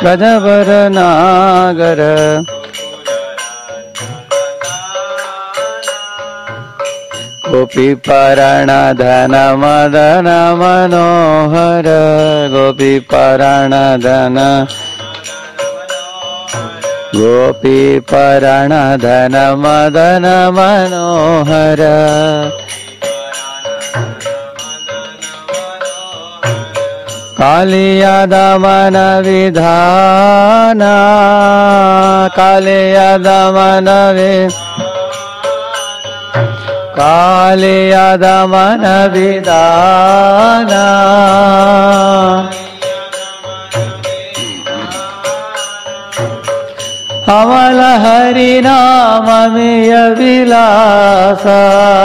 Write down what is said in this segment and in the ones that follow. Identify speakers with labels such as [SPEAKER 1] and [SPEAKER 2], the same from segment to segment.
[SPEAKER 1] ब्रजवर नागर गोपी परण धन मदन मनोहर गोपी परण धन गोपी परण धन मदन मनोहर कालिया दमन विधान कालिया दमन कालिया दमन विधान अमल हरि नाम में अभिलाषा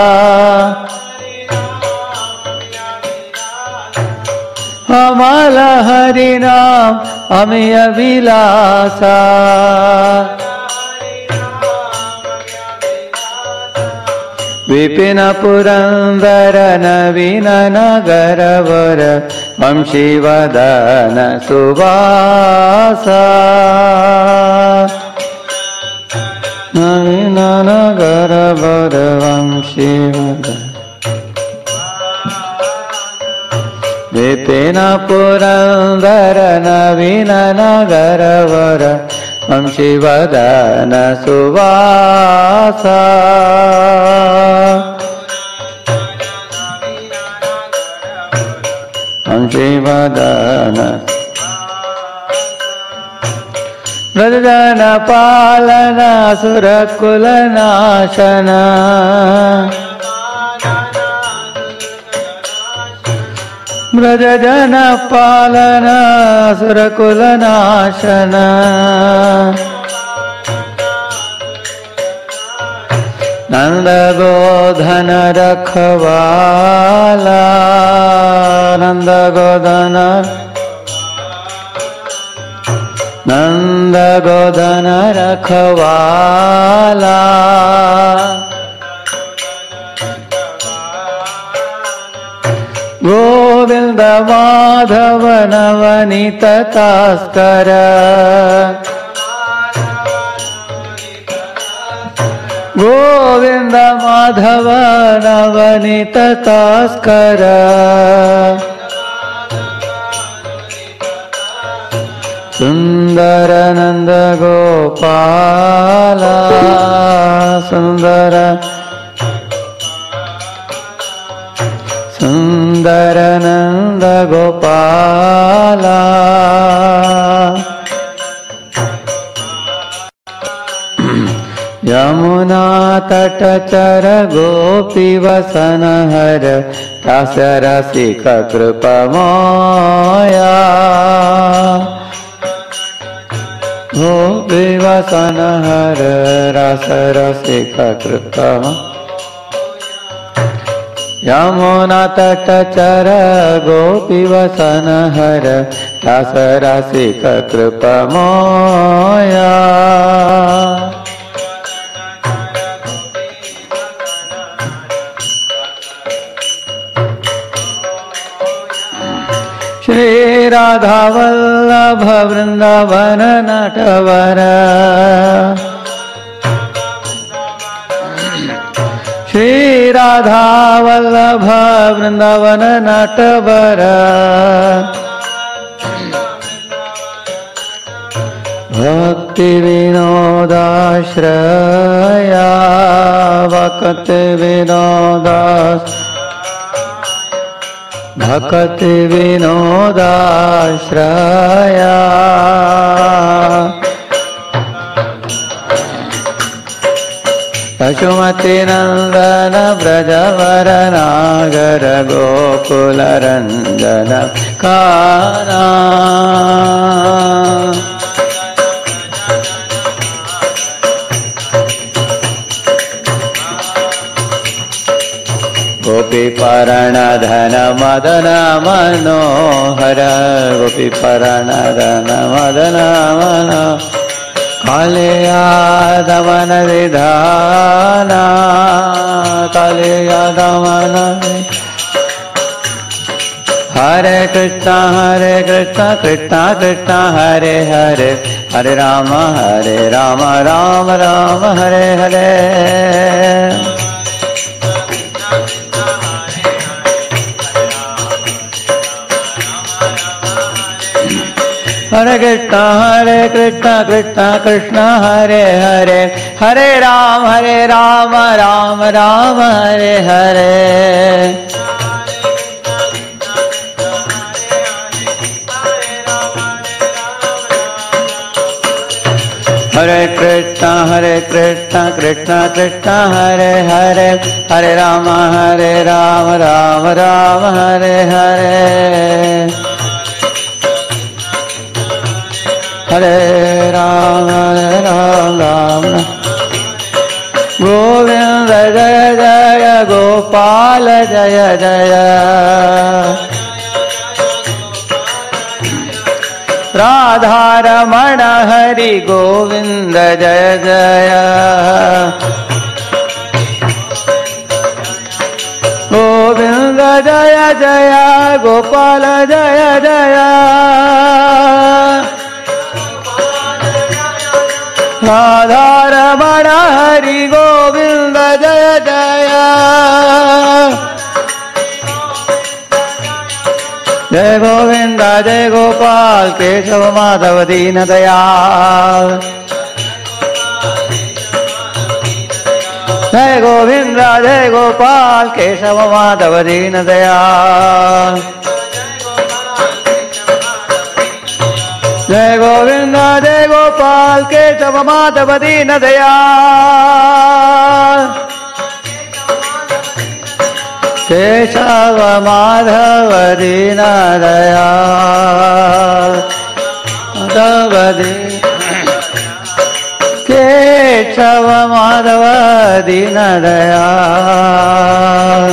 [SPEAKER 1] अमल हरि नाम अमेय अभिलाषा विपिन पुरंदर नवीन नगर वर वंशी वदन सुवासा नवीन नगर वर वंशी वदन विपिन पुरंदर नवीन नगर वर वंशी वदन सुवासा वंशी वदन ब्रजजन पालन असुर कुल नाशन ब्रजजन पालन असुर कुल नाशन नंद गोधन रखवाला नंद गोधन नंद गोधन रखवाला गोविंद माधव नवनीत तास्कर गोविंद माधव नवनीत तास्कर सुंदर नंद गोपाला सुंदर सुंदर नंद गोपाला यमुना तट चर गोपी वसन हर रस रसिक कृपमया गोपी वसन हर रस रसिक कृपमया यमुना तट चर गोपी वसन हर रस रसिक कृपमया श्री राधा वल्लभ वृंदावन नटवर श्री राधा वल्लभ वृंदावन नटवर भक्ति विनोदाश्रया भक्ति विनोदास भक्ति विनोदाश्रया यशोमती नंदन ब्रजवर नागर गोकुल रंजन काना गोपी परण धन मदन मनोहर गोपी परण धन मदन मनोहर कालिया दमन विधान कालिया दमन Hare Krishna Krishna Krishna Hare Hare Hare Rama Rama Rama Hare Hare Hare Krishna Krishna Krishna Hare Hare Hare Rama Rama Rama Hare Hare Hare Krishna Krishna Krishna Hare Hare Hare Rama Rama Rama Hare Hare Hare Rama Rama Govinda Jaya Jaya Gopala Jaya Jaya Radha Ramana Hari Govinda Jaya Jaya Govinda Jaya Jaya Gopala Jaya Jaya Radha Ramana Hari Govinda Jaya Jaya Jai Govinda Jai Gopal Keshava Madhava Dina Dayal Jai Govinda Jai Gopal Keshava Madhava Dina Dayal Jai Govinda Jai Gopal Keshava Madhava Dina Dayal Keshava Madhava Dina Dayal Madhava Dina Keshava Madhava Dina Dayal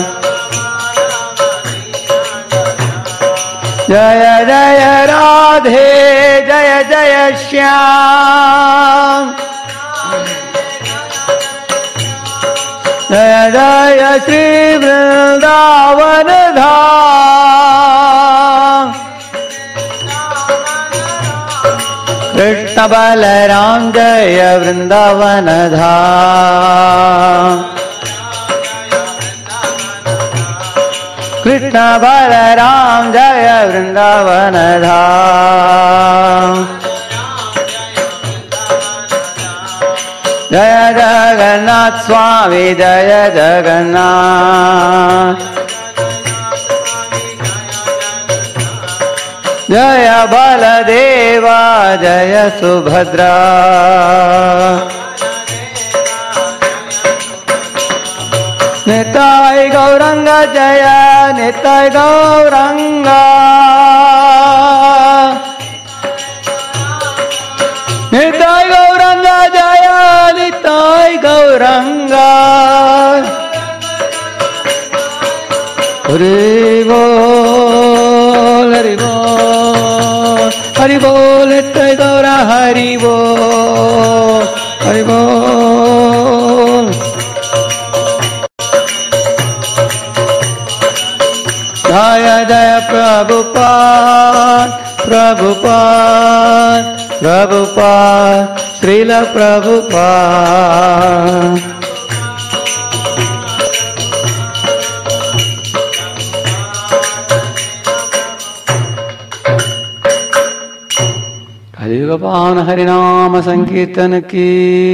[SPEAKER 1] Jaya Jaya Radhe Jaya Jaya Shyam Jaya Jaya Shri Vrindavan Dham Krishna Balaram Jaya Vrindavan Dham Krishna Balaram Jaya Vrindavan Dham Jaya Jagannath Swami Jaya Jagannath Jaya Baladeva Jaya Subhadra Nitai Gauranga Jaya Nitai Gauranga Nitai Gauranga Jaya Nitai Gauranga Hari Bol Hari Bol Hari Bol Nitai Gaura Hari Bol Hari Bol Jaya Jaya Prabhupada Prabhupada Prabhupada Srila Prabhupada Kali-yuga Pavan Harinama Sankirtan ki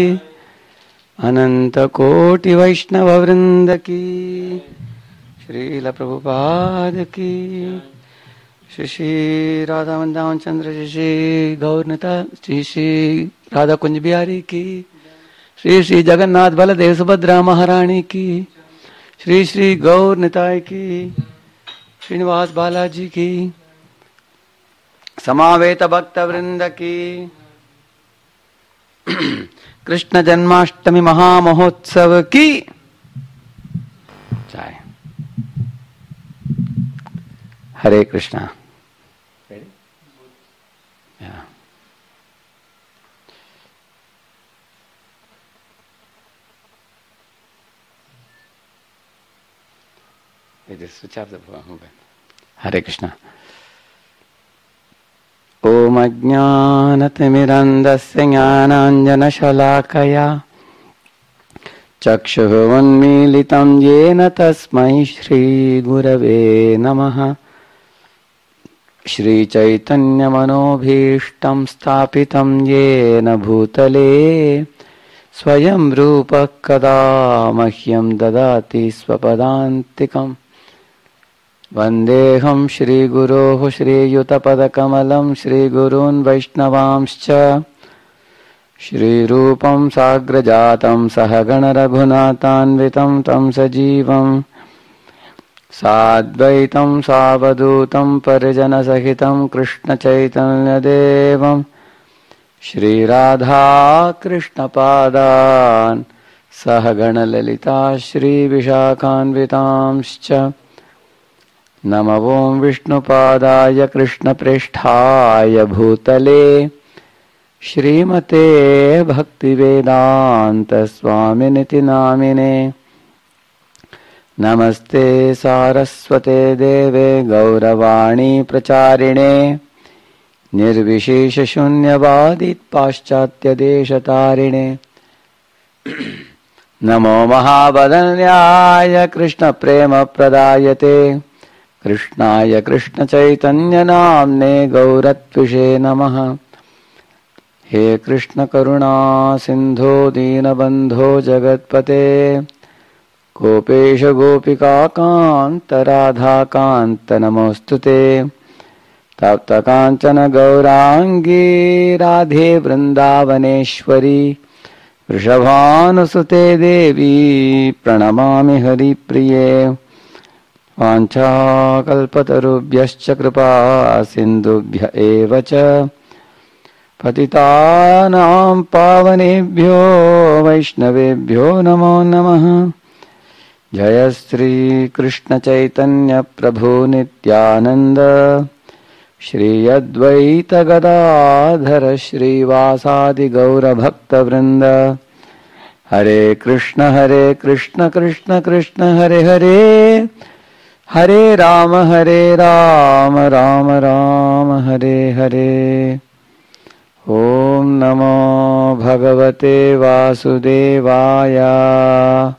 [SPEAKER 1] Ananta Koti Vaishnava Vrinda ki Srila Prabhupada ki Shri Shri Radha Vrindavan Chandra Shri Shri Gaurnata Shri Shri Radha Kunj Bihari ki Shri Shri Jagannath Baladev Subhadra Maharani ki Shri Shri Gaur Nitai ki Srinivas Balaji ki Samaveta Bhakta Vrinda ki Krishna Janmashtami Mahamahotsav ki Jai Hare Krishna. Ready? Yeah. Just switch off the mobile. Hare Krishna. Om Ajnanatimidandasya Jnananjanashalakaya Chakshuh Unmilitam Yena Tasmai Shri Gurave Namaha. Shri Chaitanya Manobhishtam Sthapitam Yena Bhutale Swayam Rupa Kada Mahyam Dadati Swapadantikam. Vandeham Shri Guroh Shri Yutapadakamalam Shri Gurun Vaishnavamscha Shri Rupam Sagrajatam Sahagana Raghunatanvitam Tam Sajivam Sadvaitam Savadutam Parijana Sahitam Krishna Chaitanya Devam Shri Radha Krishna Padan Sahagana Lalita Shri Vishakhanvitamscha Namo Vishnupadaya Krishna Prishthaya Bhutale Shrimate Bhaktivedanta Swaminiti Namine Namaste Saraswate Deve Gauravani Pracharine Nirvishesha Shunyavadit Paschatya Deshatarine Namo Mahabadanyaya Krishna Prema Pradayate Krishnaya Krishna Chaitanya Namne Gauratvishe Namaha. He Krishna Karuna Sindho Deenabandho Jagatpate Gopesha Gopika Kanta Radha Kanta Namostute Tapta Kanchana Gaurangi Radhe Vrindavaneshwari Vrishabhanusute Devi Pranamami Hari Priye Vancha kalpatarubhyascha kripa sindubhya eva cha patitanam pavanebhyo vaishnavebhyo namo namaha. Jaya Shri Krishna Chaitanya Prabhu Nityananda Shri Advaita Gadadhara Shri Vasadi Gaura Bhakta Vrinda. Hare Krishna Krishna Krishna Hare Hare Hare Rama Rama Rama Hare Hare. Om Namo Bhagavate Vasudevaya.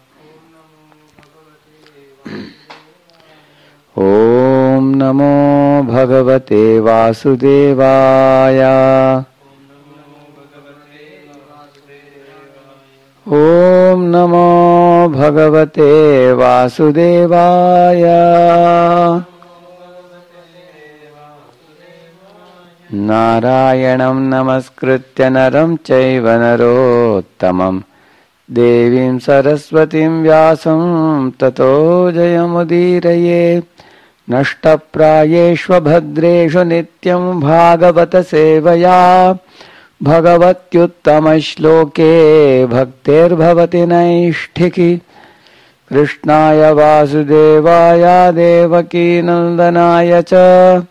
[SPEAKER 1] Om Namo Bhagavate Vasudevaya. Om Namo Bhagavate Vasudevaya. Narayanam Namaskritya Naram Chaiva Narottamam Devim Saraswatim Vyasam Tato Jayamudiraye. Nashtaprayeshva Bhadreshu Nityam Bhagavata Sevaya Bhagavatyuttama shloke bhaktir bhavati naishthiki. Krishnaya Vasudevaya Devaki Nandanaya cha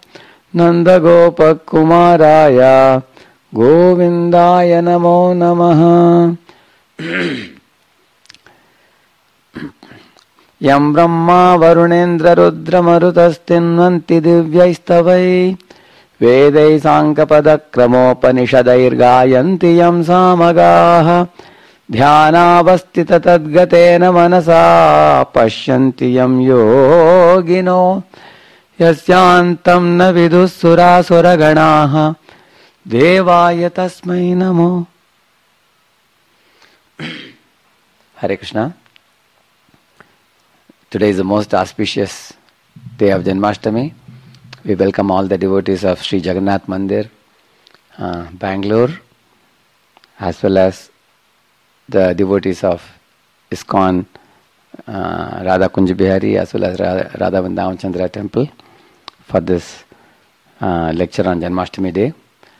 [SPEAKER 1] Nandagopakumaraya Govindaya Namo Namaha. Yam Brahma Varunendra Rudra Marutastinvanti Divyaistavai Vedai Sankapadakramopaniषदैर् गायन्ति यं सामगाः ध्यानावस्थित तद्गतेन मनसा पश्यन्ति यं योगिनो यस्यान्तं न विदुः सुरासुरगणाः देवाय तस्मै नमो. Hare Krishna. Today is the most auspicious day of Janmashtami. We welcome all the devotees of Sri Jagannath Mandir, Bangalore, as well as the devotees of ISKCON, Radha Kunj Bihari, as well as Radha Vrindavan Chandra Temple for this lecture on Janmashtami Day.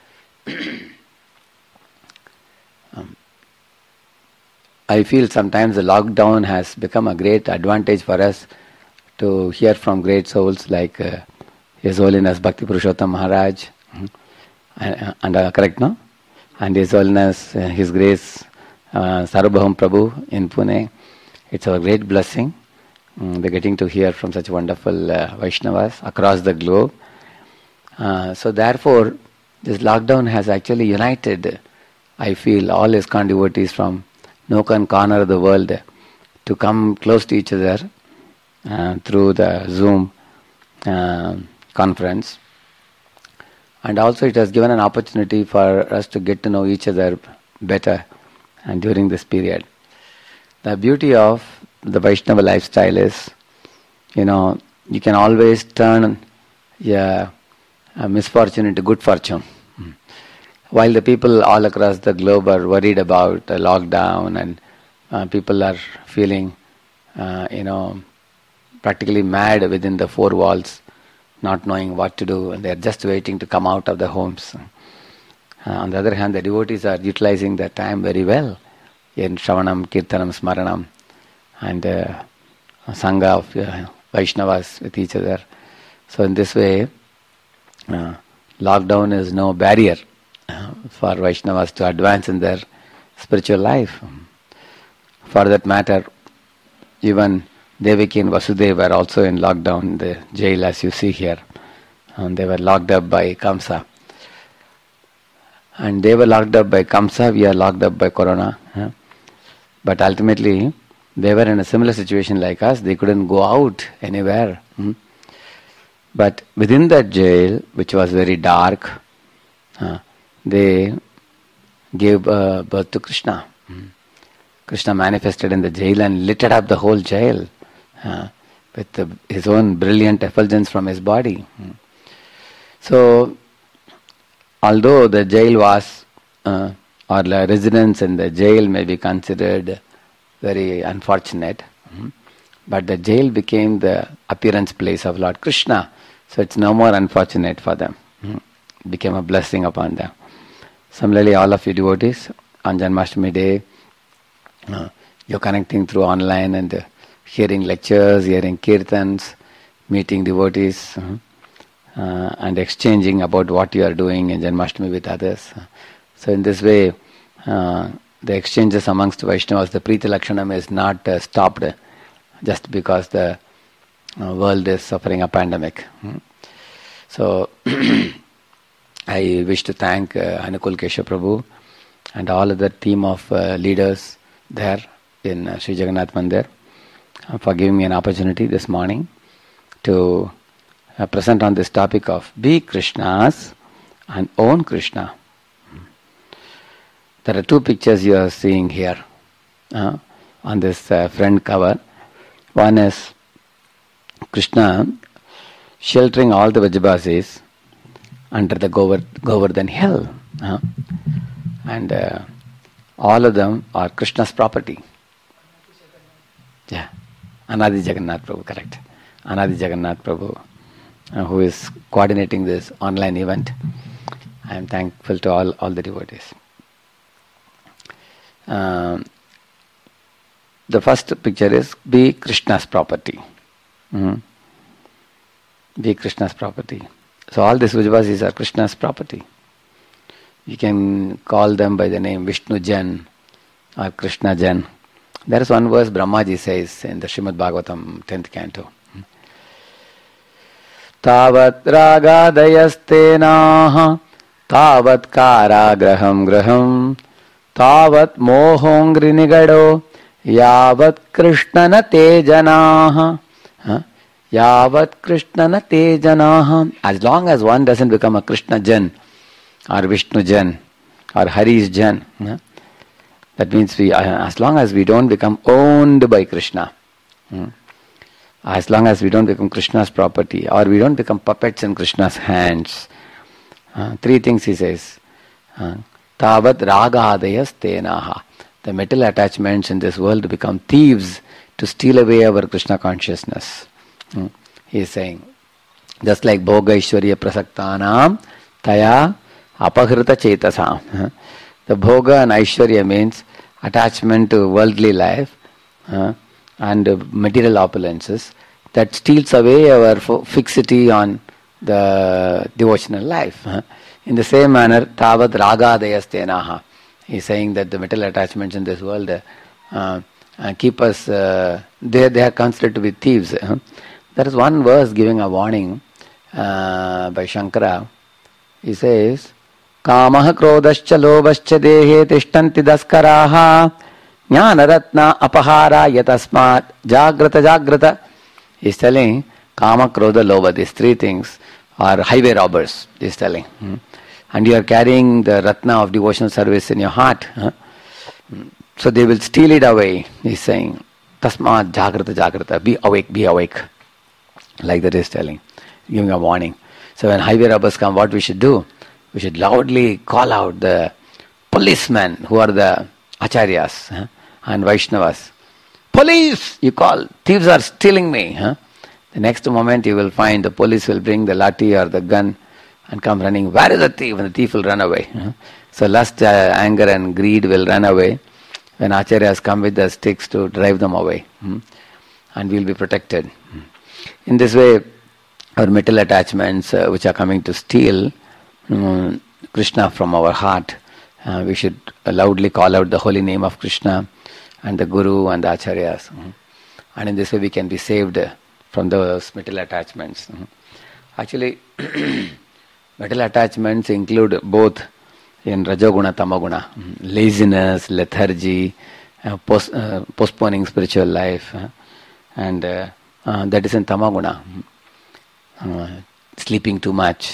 [SPEAKER 1] I feel sometimes the lockdown has become a great advantage for us to hear from great souls like His Holiness Bhakti Purushottam Maharaj, and correct, no? And His Holiness, His Grace Sarvabhaum Prabhu in Pune. It's a great blessing, We're getting to hear from such wonderful Vaishnavas across the globe. So therefore, this lockdown has actually united, I feel, all ISKCON devotees from nook and corner of the world to come close to each other through the Zoom conference. And also it has given an opportunity for us to get to know each other better and during this period. The beauty of the Vaishnava lifestyle is, you can always turn a misfortune into good fortune. While the people all across the globe are worried about the lockdown and people are feeling, practically mad within the four walls, not knowing what to do, and they are just waiting to come out of the homes. On the other hand, the devotees are utilizing their time very well in Shravanam, Kirtanam, Smaranam, and Sangha of Vaishnavas with each other. So in this way, lockdown is no barrier for Vaishnavas to advance in their spiritual life. For that matter, even Devaki and Vasudeva were also in lockdown in the jail, as you see here. And they were locked up by Kamsa. And they were locked up by Kamsa, we are locked up by Corona. But ultimately, they were in a similar situation like us. They couldn't go out anywhere. But within that jail, which was very dark, they gave birth to Krishna. Krishna manifested in the jail and lit up the whole jail with his own brilliant effulgence from his body. So, although the jail was, or the residence in the jail may be considered very unfortunate, but the jail became the appearance place of Lord Krishna, so it's no more unfortunate for them. It became a blessing upon them. Similarly, all of you devotees, on Janmashtami day, you're connecting through online and hearing lectures, hearing kirtans, meeting devotees, and exchanging about what you are doing in Janmashtami with others. So in this way, the exchanges amongst Vaishnavas, the Priti Lakshanam is not stopped just because the world is suffering a pandemic. So I wish to thank Anukul Keshav Prabhu and all other team of leaders there in Sri Jagannath Mandir for giving me an opportunity this morning to present on this topic of be Krishna's and own Krishna. There are two pictures you are seeing here on this front cover. One is Krishna sheltering all the Vrajabasis under the Govardhan hill. And all of them are Krishna's property. Yeah, Anadi Jagannath Prabhu, correct. Anadi Jagannath Prabhu, who is coordinating this online event. I am thankful to all the devotees. The first picture is be Krishna's property. Be Krishna's property. So all these Vrajabasis are Krishna's property. You can call them by the name Vishnu Jan or Krishna Jan. There is one verse Brahmaji says in the Srimad Bhagavatam 10th canto. Tavat ragadayastena tavat karagraham graham tavat mohongri nigado yavat krishnana te janaha. Yavat krishnana te janaha. As long as one doesn't become a Krishna Jan or Vishnu Jan or Hari's Jan, that means as long as we don't become owned by Krishna, as long as we don't become Krishna's property or we don't become puppets in Krishna's hands, three things he says. Tavat ragadayas tenaha. The material attachments in this world become thieves to steal away our Krishna consciousness. He is saying, just like Bhoga Ishwarya Prasaktanam Taya Apahrita Chetasam. The Bhoga and Aishwarya means attachment to worldly life and material opulences that steals away our fixity on the devotional life. In the same manner, Tavat Ragadayas Tenaha. He is saying that the material attachments in this world keep us, they are considered to be thieves. There is one verse giving a warning by Shankara. He says, Kamah krodascha lobascha dehe tishtanti daskaraha jnana ratna apahara yatasmat jagrata jagrata. He is telling Kama, Krodha, Lobha, these three things are highway robbers, he is telling. And you are carrying the Ratna of devotional service in your heart. So they will steal it away, he is saying. Tasmat jagrata jagrata, be awake. Like that he is telling, giving a warning. So when highway robbers come, what we should do? We should loudly call out the policemen who are the acharyas and Vaishnavas. Police! You call, thieves are stealing me. The next moment you will find the police will bring the lathi or the gun and come running. Where is the thief? And the thief will run away. So lust, anger and greed will run away when acharyas come with the sticks to drive them away. And we will be protected. In this way, our material attachments which are coming to steal Krishna from our heart, we should loudly call out the holy name of Krishna and the Guru and the Acharyas. And in this way we can be saved from those material attachments. Actually, material attachments include both in Rajoguna, Tamaguna, laziness, lethargy, postponing spiritual life, and that is in Tamaguna. Sleeping too much,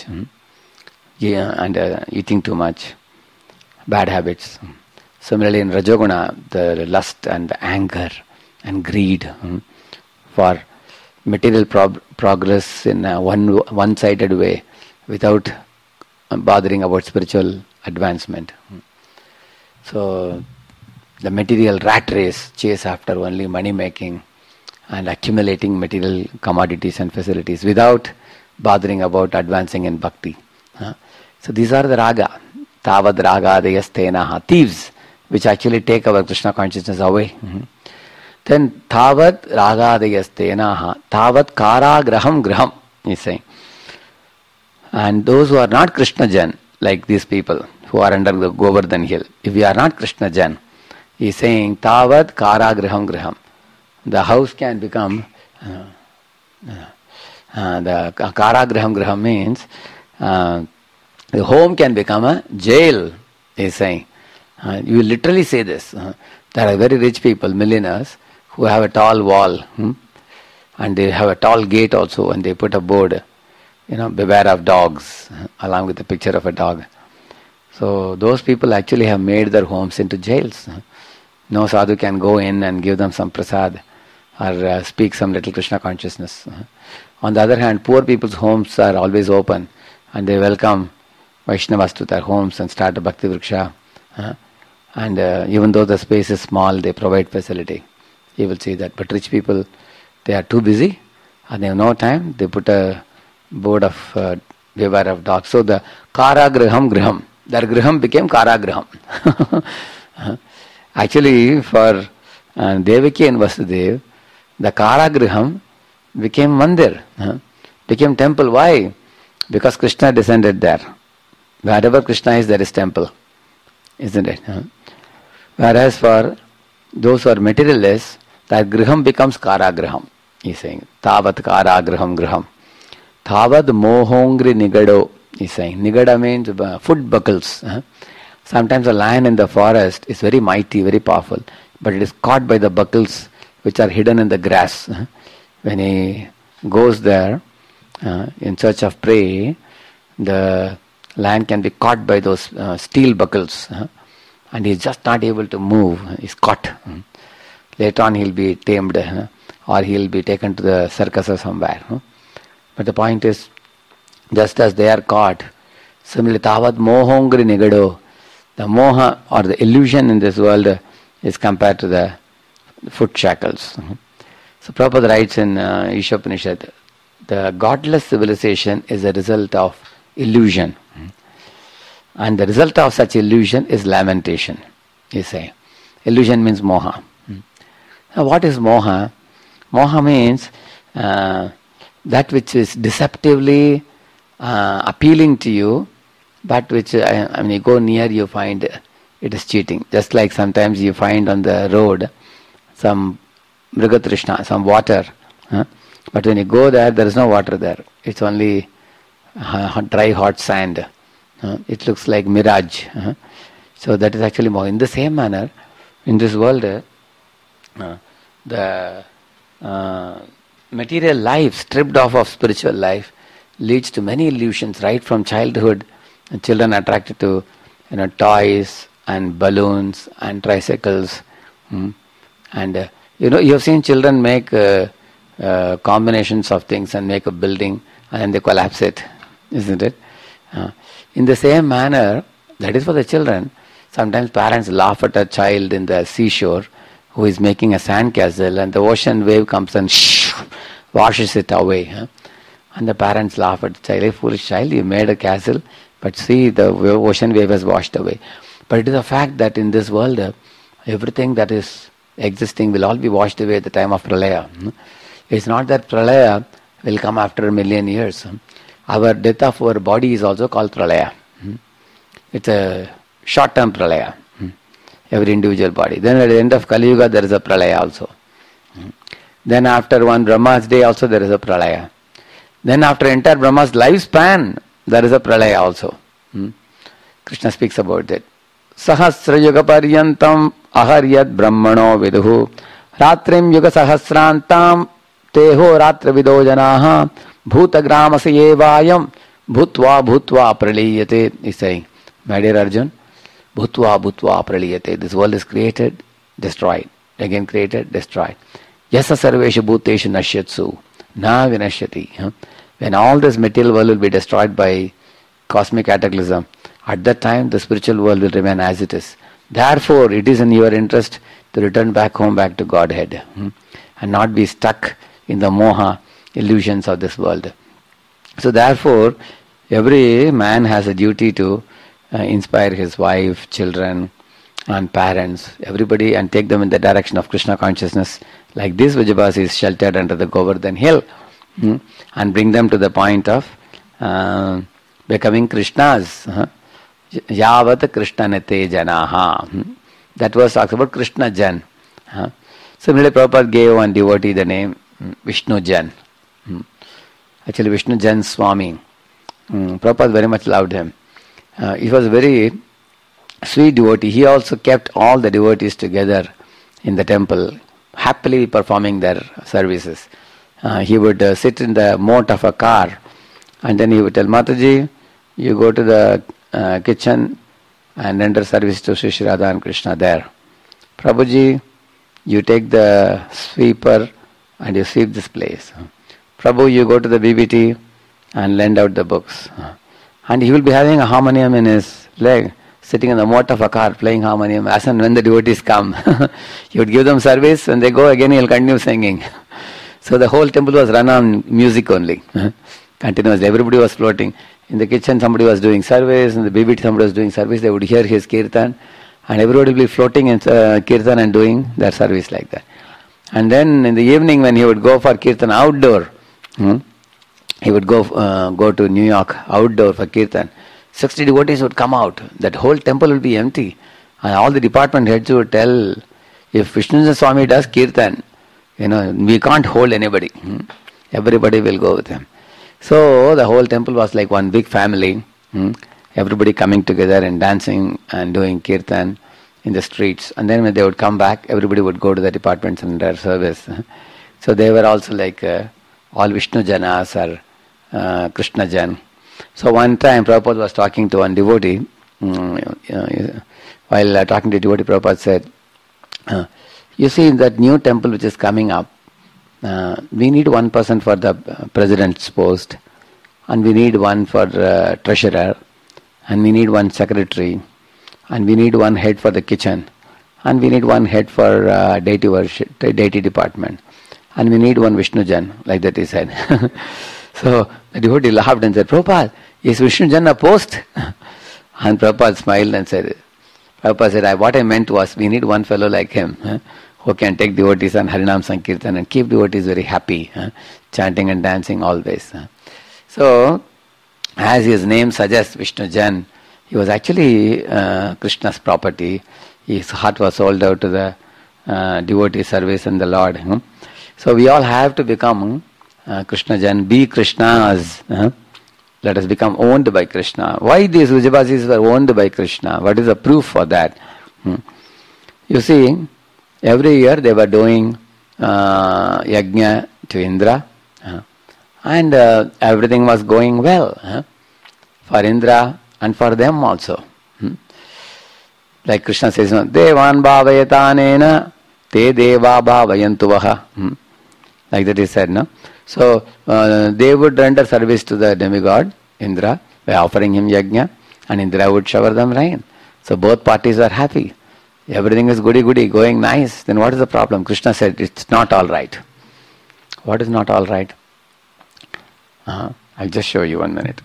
[SPEAKER 1] and eating too much, bad habits. Similarly, in Rajoguna, the lust and the anger and greed for material progress in a one-sided way without bothering about spiritual advancement. So, the material rat race, chase after only money making and accumulating material commodities and facilities without bothering about advancing in bhakti. So these are the raga. Tavad raga deyastenaha, thieves, which actually take our Krishna consciousness away. Then tavad raga deyastenaha, tavad kara graham graham, he is saying. And those who are not Krishna Jan, like these people who are under the Govardhan hill, if we are not Krishna Jan, he is saying tavad kara graham graham. The house can become, the kara graham graham means the home can become a jail, he is saying. You literally say this. There are very rich people, millionaires, who have a tall wall, and they have a tall gate also, and they put a board, beware of dogs, along with a picture of a dog. So those people actually have made their homes into jails. No sadhu can go in and give them some prasad or speak some little Krishna consciousness. On the other hand, poor people's homes are always open, and they welcome Vaishnavas to their homes and start a Bhakti Vriksha. And even though the space is small, they provide facility. You will see that. But rich people, they are too busy and they have no time. They put a board of beware of dogs. So the Kara Graham Graham, their Graham became Kara Graham. Actually, for Devaki and Vasudev, the Kara Graham became Mandir, became temple. Why? Because Krishna descended there. Wherever Krishna is, there is temple. Isn't it? Whereas for those who are materialists, that griham becomes kara griham. He's saying, tavat kara griham griham. Tavad mohongri nigado, he's saying. Nigada means foot buckles. Sometimes a lion in the forest is very mighty, very powerful, but it is caught by the buckles which are hidden in the grass. When he goes there in search of prey, the lion can be caught by those steel buckles, and he is just not able to move. He is caught. Later on he will be tamed, or he will be taken to the circus or somewhere. But the point is, just as they are caught, similarly, tavad mohongri nigado, the moha or the illusion in this world is compared to the foot shackles. So Prabhupada writes in Ishopanishad, the godless civilization is a result of illusion. And the result of such illusion is lamentation, you say. Illusion means moha. Now what is moha? Moha means that which is deceptively appealing to you, but which, when you go near, you find it is cheating. Just like sometimes you find on the road some Mrigatrishna, some water. But when you go there, there is no water there. It's only dry, hot sand. It looks like mirage. So that is actually more. In the same manner, in this world, the material life stripped off of spiritual life leads to many illusions right from childhood. Children are attracted to toys and balloons and tricycles, and you have seen children make combinations of things and make a building and then they collapse it, isn't it? In the same manner, that is for the children. Sometimes parents laugh at a child in the seashore who is making a sandcastle, and the ocean wave comes and washes it away. And the parents laugh at the child. Hey, foolish child, you made a castle, but see, the ocean wave has washed away. But it is a fact that in this world, everything that is existing will all be washed away at the time of Pralaya. It's not that Pralaya will come after 1,000,000 years. Our death of our body is also called Pralaya. It's a short-term Pralaya. Every individual body. Then at the end of Kali Yuga, there is a Pralaya also. Then after one Brahma's day also there is a Pralaya. Then after entire Brahma's lifespan, there is a Pralaya also. Krishna speaks about that. Sahasra yuga paryantam aharyat brahmano viduhu ratrim yuga sahasrantam teho ratra vido janaha bhuta gramasye vayam bhutva bhutva praliyate. He's saying, my dear Arjun, bhutva bhutva praliyate. This world is created, destroyed. Again created, destroyed. Yasa sarveshu bhuteshu nashyatsu na vinashyati. When all this material world will be destroyed by cosmic cataclysm, at that time the spiritual world will remain as it is. Therefore, it is in your interest to return back home, back to Godhead, and not be stuck in the moha illusions of this world. So therefore, every man has a duty to inspire his wife, children, and parents, everybody, and take them in the direction of Krishna consciousnus. Like this, Vijabhas is sheltered under the Govardhan hill, and bring them to the point of becoming Krishnas. Yavat Krishnanate Janaha. That verse talks about Krishna Jan. Similarly, Prabhupada gave one devotee the name Vishnu Jan. Actually, Vishnu Jan Swami. Prabhupada very much loved him. He was a very sweet devotee. He also kept all the devotees together in the temple, happily performing their services. He would sit in the moat of a car, and then he would tell Mataji, you go to the kitchen and render service to Sri Radha and Krishna there. Prabhuji, you take the sweeper and you sweep this place. Prabhu, you go to the BBT and lend out the books. And he will be having a harmonium in his leg, sitting in the moat of a car, playing harmonium as and when the devotees come. He would give them service, when they go again he will continue singing. So the whole temple was run on music only. Continuously, everybody was floating. In the kitchen somebody was doing service, in the BBT somebody was doing service, they would hear his kirtan, and everybody would be floating in kirtan and doing their service like that. And then in the evening when he would go for kirtan outdoor, he would go to New York outdoor for kirtan, 60 devotees would come out, that whole temple will be empty, and all the department heads would tell, if Vishnu Swami does kirtan, we can't hold anybody. Everybody will go with him. So the whole temple was like one big family. Everybody coming together and dancing and doing kirtan in the streets. And then when they would come back, everybody would go to the departments and their service. So they were also like all Vishnu Janas or Krishna Jan. So one time Prabhupada was talking to one devotee. While talking to devotee, Prabhupada said, you see, in that new temple which is coming up, we need one person for the president's post, and we need one for treasurer, and we need one secretary, and we need one head for the kitchen, and we need one head for deity department, and we need one Vishnu Jan, like that he said. So the devotee laughed and said, Prabhupada, is Vishnu Jan a post? And Prabhupada smiled and said, what I meant was, we need one fellow like him, who can take devotees on Harinam Sankirtan and keep devotees very happy, chanting and dancing always. So, as his name suggests, Vishnu Jan, he was actually Krishna's property. His heart was sold out to the devotee service in the Lord. So we all have to become Krishna Jan, be Krishnas. Let us become owned by Krishna. Why these Vrijabasis were owned by Krishna? What is the proof for that? You see, every year they were doing yajna to Indra, and everything was going well for Indra and for them also. Like Krishna says, Devan bhavayatanena te deva bhavayantuvaha. Like that he said, no? So they would render service to the demigod Indra by offering him yajna, and Indra would shower them rain. So both parties are happy. Everything is goody-goody, going nice. Then what is the problem? Krishna said, it's not all right. What is not all right? I'll just show you 1 minute.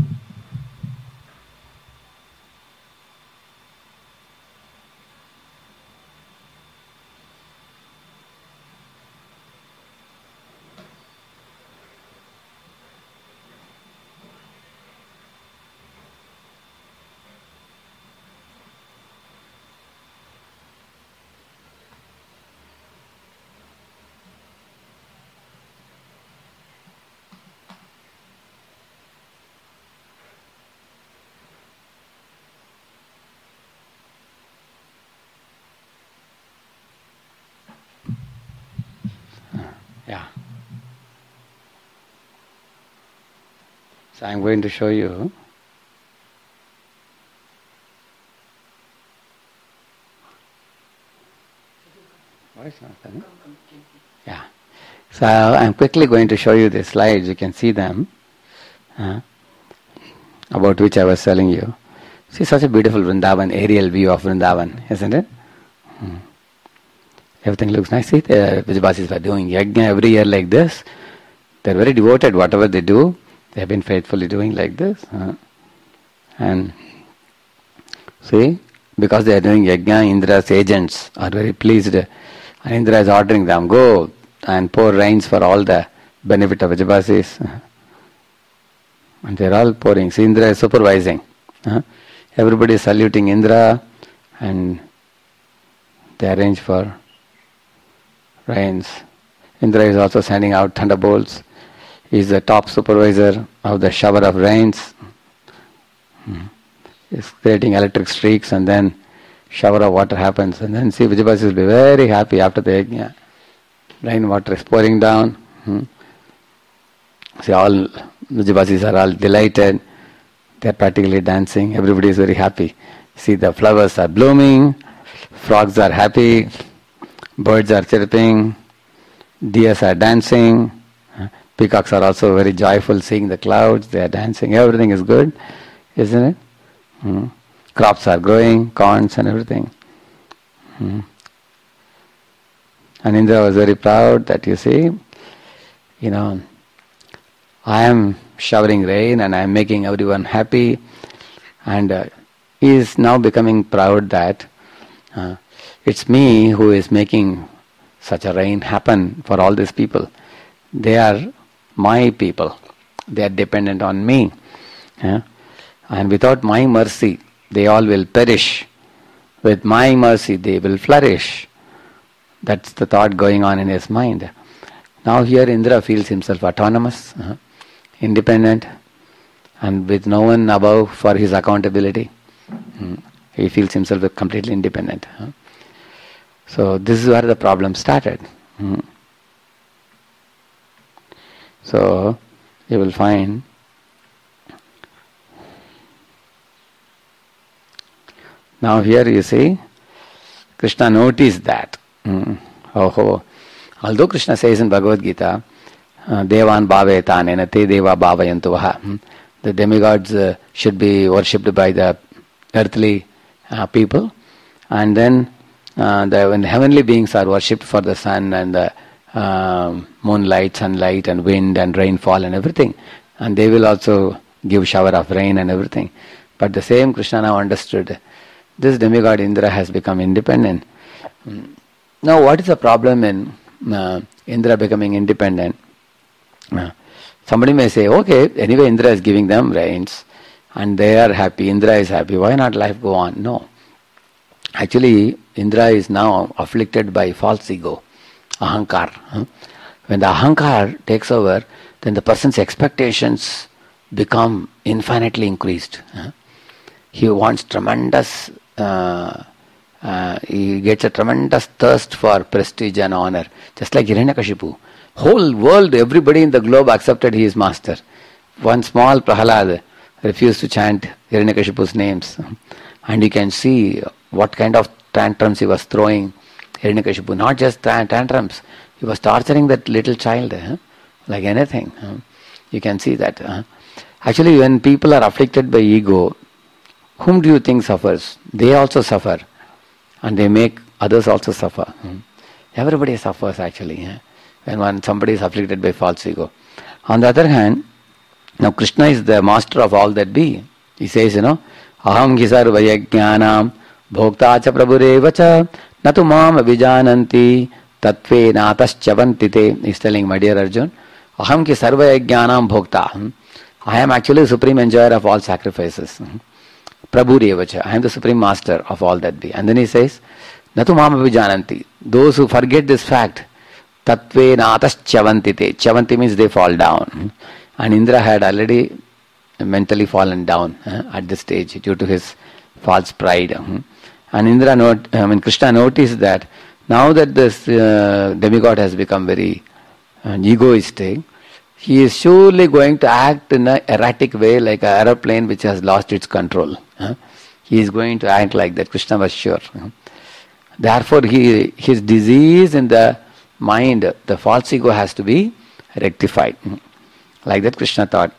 [SPEAKER 1] Yeah. So I'm going to show you. Why is not coming? Yeah. So I'm quickly going to show you the slides. You can see them. About which I was telling you. See, such a beautiful Vrindavan, aerial view of Vrindavan, isn't it? Everything looks nice. See, the Vrijabasis were doing yajna every year like this. They're very devoted. Whatever they do, they have been faithfully doing like this. And see, because they are doing yajna, Indra's agents are very pleased. And Indra is ordering them, go and pour rains for all the benefit of Vrijabasis. And they're all pouring. See, Indra is supervising. Everybody is saluting Indra, and they arrange for rains. Indra is also sending out thunderbolts. He is the top supervisor of the shower of rains. He's creating electric streaks, and then shower of water happens. And then see, Vrijabasis will be very happy after the yajna. Rain water is pouring down. See, all Vrijabasis are all delighted. They are practically dancing. Everybody is very happy. See, the flowers are blooming. Frogs are happy. Birds are chirping, deers are dancing, peacocks are also very joyful seeing the clouds, they are dancing, everything is good, isn't it? Crops are growing, corns and everything. And Indra was very proud that, you see, I am showering rain and I am making everyone happy, and he is now becoming proud that it's me who is making such a rain happen for all these people. They are my people. They are dependent on me. And without my mercy, they all will perish. With my mercy, they will flourish. That's the thought going on in his mind. Now here Indra feels himself autonomous, independent, and with no one above for his accountability. He feels himself completely independent. So this is where the problem started. So you will find now here you see Krishna noticed that. Although Krishna says in Bhagavad Gita, Devan bhavayatanena te deva bhavayantuvaha, the demigods should be worshipped by the earthly people, and then when the heavenly beings are worshipped for the sun and the moonlight, sunlight and wind and rainfall and everything, and they will also give shower of rain and everything. But the same Krishna now understood, this demigod Indra has become independent. Now what is the problem in Indra becoming independent? Somebody may say, okay, anyway Indra is giving them rains and they are happy, Indra is happy, why not life go on? No. Actually, Indra is now afflicted by false ego, ahankar. When the ahankar takes over, then the person's expectations become infinitely increased. He wants tremendous, he gets a tremendous thirst for prestige and honor, just like Hiranyakashipu. Whole world, everybody in the globe accepted he is master. One small Prahalad refused to chant Hiranyakashipu's names. And you can see what kind of tantrums he was throwing. Hiranyakashipu, not just tantrums, he was torturing that little child, like anything. You can see that. Actually, when people are afflicted by ego, whom do you think suffers? They also suffer. And they make others also suffer. Everybody suffers actually. When somebody is afflicted by false ego. On the other hand, now Krishna is the master of all that be. He says, aham ki sarvayajnanam bhokta cha prabhurevacha natu mam avijananti tatve nataschavantite. He's telling, my dear Arjun, aham ki sarvayajnanam bhokta. I am actually the supreme enjoyer of all sacrifices. Prabhurevacha. I am the supreme master of all that be. And then he says, natu mam avijananti. Those who forget this fact, tatve nataschavantite. Chavanti means they fall down. And Indra had already mentally fallen down at this stage due to his false pride. And Krishna noticed that now that this demigod has become very egoistic, he is surely going to act in an erratic way, like an aeroplane which has lost its control. He is going to act like that. Krishna was sure. Therefore, his disease in the mind, the false ego, has to be rectified. Like that Krishna thought.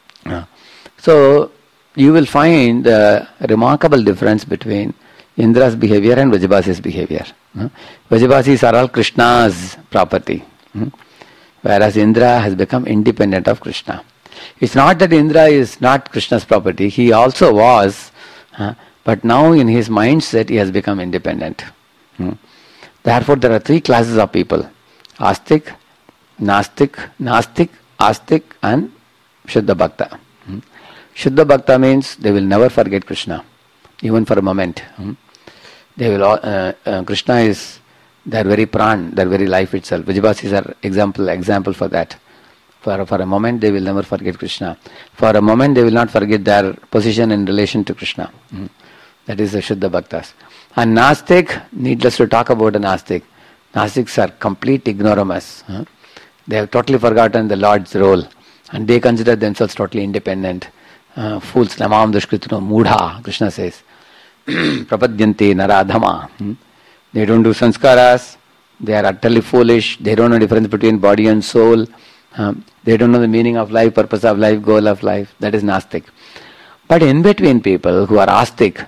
[SPEAKER 1] So, you will find the remarkable difference between Indra's behavior and Vrajabasi's behavior. Vrajabasis are all Krishna's property. Whereas Indra has become independent of Krishna. It's not that Indra is not Krishna's property. He also was. But now in his mindset he has become independent. Therefore there are three classes of people. Astik, Nastik, Astik and Shuddha Bhakta. Shuddha Bhakta means they will never forget Krishna, even for a moment. They will. Krishna is their very pran, their very life itself. Vrajabasis are example for that. For a moment they will never forget Krishna. For a moment they will not forget their position in relation to Krishna. That is the Shuddha Bhaktas. And Nastik, needless to talk about a Nastik. Nastiks are complete ignoramus. They have totally forgotten the Lord's role. And they consider themselves totally independent. Fools, namam dushkritino mudha, Krishna says. Prapadyanti naradhama. They don't do sanskaras. They are utterly foolish. They don't know the difference between body and soul. They don't know the meaning of life, purpose of life, goal of life. That is Nastik. But in between people who are Astik,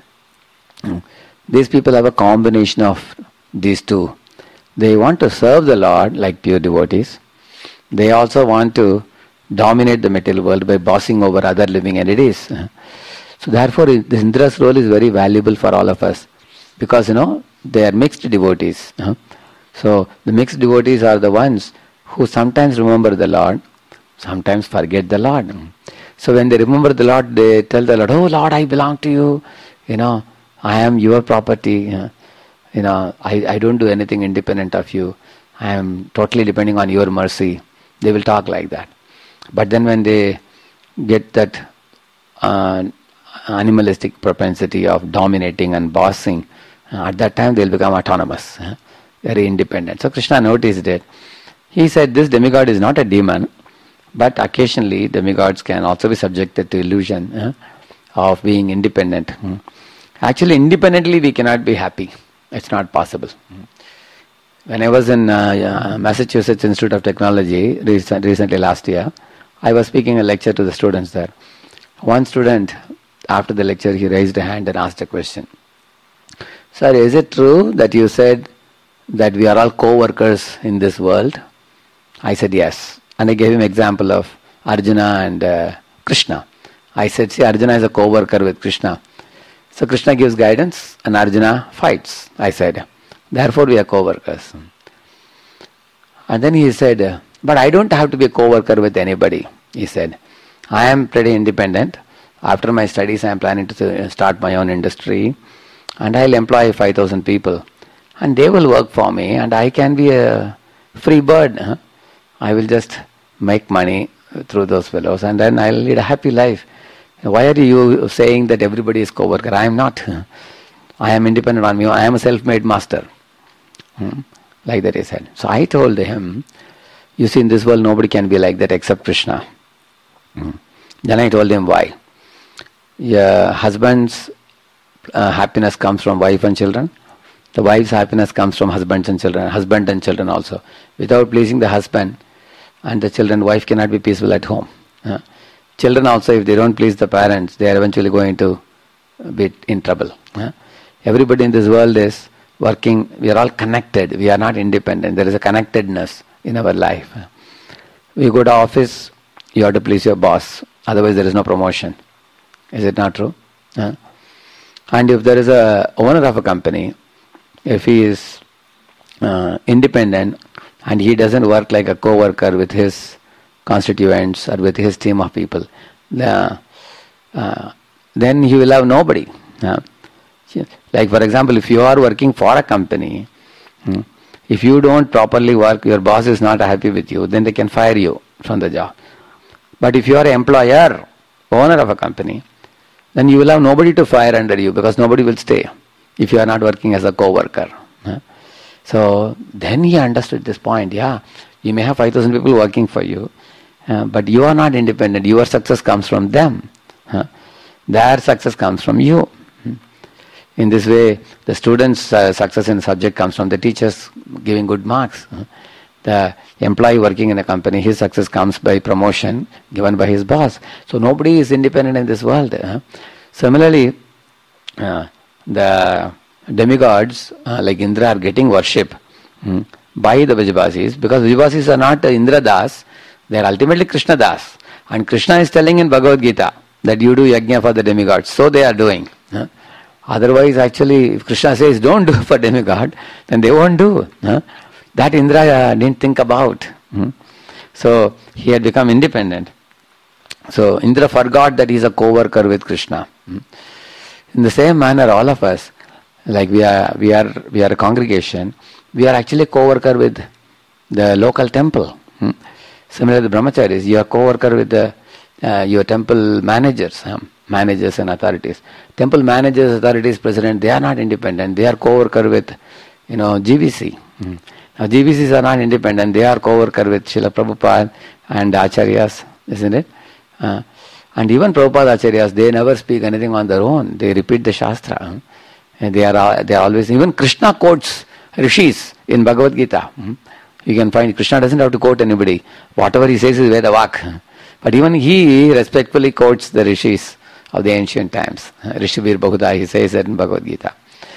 [SPEAKER 1] these people have a combination of these two. They want to serve the Lord like pure devotees. They also want to dominate the material world by bossing over other living entities. So therefore, this Indra's role is very valuable for all of us. Because, they are mixed devotees. So the mixed devotees are the ones who sometimes remember the Lord, sometimes forget the Lord. So when they remember the Lord, they tell the Lord, oh Lord, I belong to you. I am your property. I don't do anything independent of you. I am totally depending on your mercy. They will talk like that. But then when they get that animalistic propensity of dominating and bossing, at that time they will become autonomous, very independent. So Krishna noticed it. He said this demigod is not a demon, but occasionally demigods can also be subjected to illusion of being independent. Actually, independently we cannot be happy. It's not possible. When I was in Massachusetts Institute of Technology recently last year, I was speaking a lecture to the students there. One student, after the lecture, he raised a hand and asked a question. Sir, is it true that you said that we are all co-workers in this world? I said yes. And I gave him example of Arjuna and Krishna. I said, see, Arjuna is a co-worker with Krishna. So Krishna gives guidance and Arjuna fights, I said. Therefore we are co-workers. And then he said, but I don't have to be a co-worker with anybody. He said, I am pretty independent. After my studies I am planning to start my own industry. and I'll employ 5,000 people, and they will work for me, and I can be a free bird. I will just make money through those fellows, and then I'll lead a happy life. Why are you saying that everybody is co-worker? I am not. I am independent on me. I am a self-made master. Like that he said. So I told him, you see, in this world nobody can be like that except Krishna. Then I told him why. Husband's happiness comes from wife and children. The wife's happiness comes from husband and children also. Without pleasing the husband and the children, wife cannot be peaceful at home. Children also, if they don't please the parents, they are eventually going to be in trouble. Everybody in this world is working. We are all connected. We are not independent. There is a connectedness in our life. You go to office, you have to please your boss. Otherwise there is no promotion. Is it not true? And if there is a owner of a company, if he is independent and he doesn't work like a co-worker with his constituents or with his team of people, then he will have nobody. Like for example, if you are working for a company, if you don't properly work, your boss is not happy with you, then they can fire you from the job. But if you are an employer, owner of a company, then you will have nobody to fire under you because nobody will stay if you are not working as a co-worker. So then he understood this point. You may have 5,000 people working for you, but you are not independent. Your success comes from them. Their success comes from you. In this way, the student's success in the subject comes from the teachers giving good marks. The employee working in a company, his success comes by promotion given by his boss. So nobody is independent in this world. Similarly, the demigods like Indra are getting worship by the Vrajavasis, because Vrajavasis are not Indra Das, they are ultimately Krishna Das. And Krishna is telling in Bhagavad Gita that you do yajna for the demigods. So they are doing. Otherwise, actually, if Krishna says don't do for demigod, then they won't do. That Indra didn't think about. So he had become independent. So Indra forgot that he is a co-worker with Krishna. In the same manner, all of us, like we are a congregation, we are actually co-worker with the local temple. Similarly, the brahmacharis, you are co-worker with your temple managers. Managers and authorities. Temple managers, authorities, president, they are not independent. They are co-worker with, GVC. Now GVCs are not independent. They are co-worker with Srila Prabhupada and Acharyas, isn't it? And even Prabhupada Acharyas, they never speak anything on their own. They repeat the Shastra. And they are always, even Krishna quotes Rishis in Bhagavad Gita. You can find Krishna doesn't have to quote anybody. Whatever he says is Veda Vak. But even he respectfully quotes the Rishis of the ancient times. Rishivir Bahuda, he says that in Bhagavad Gita.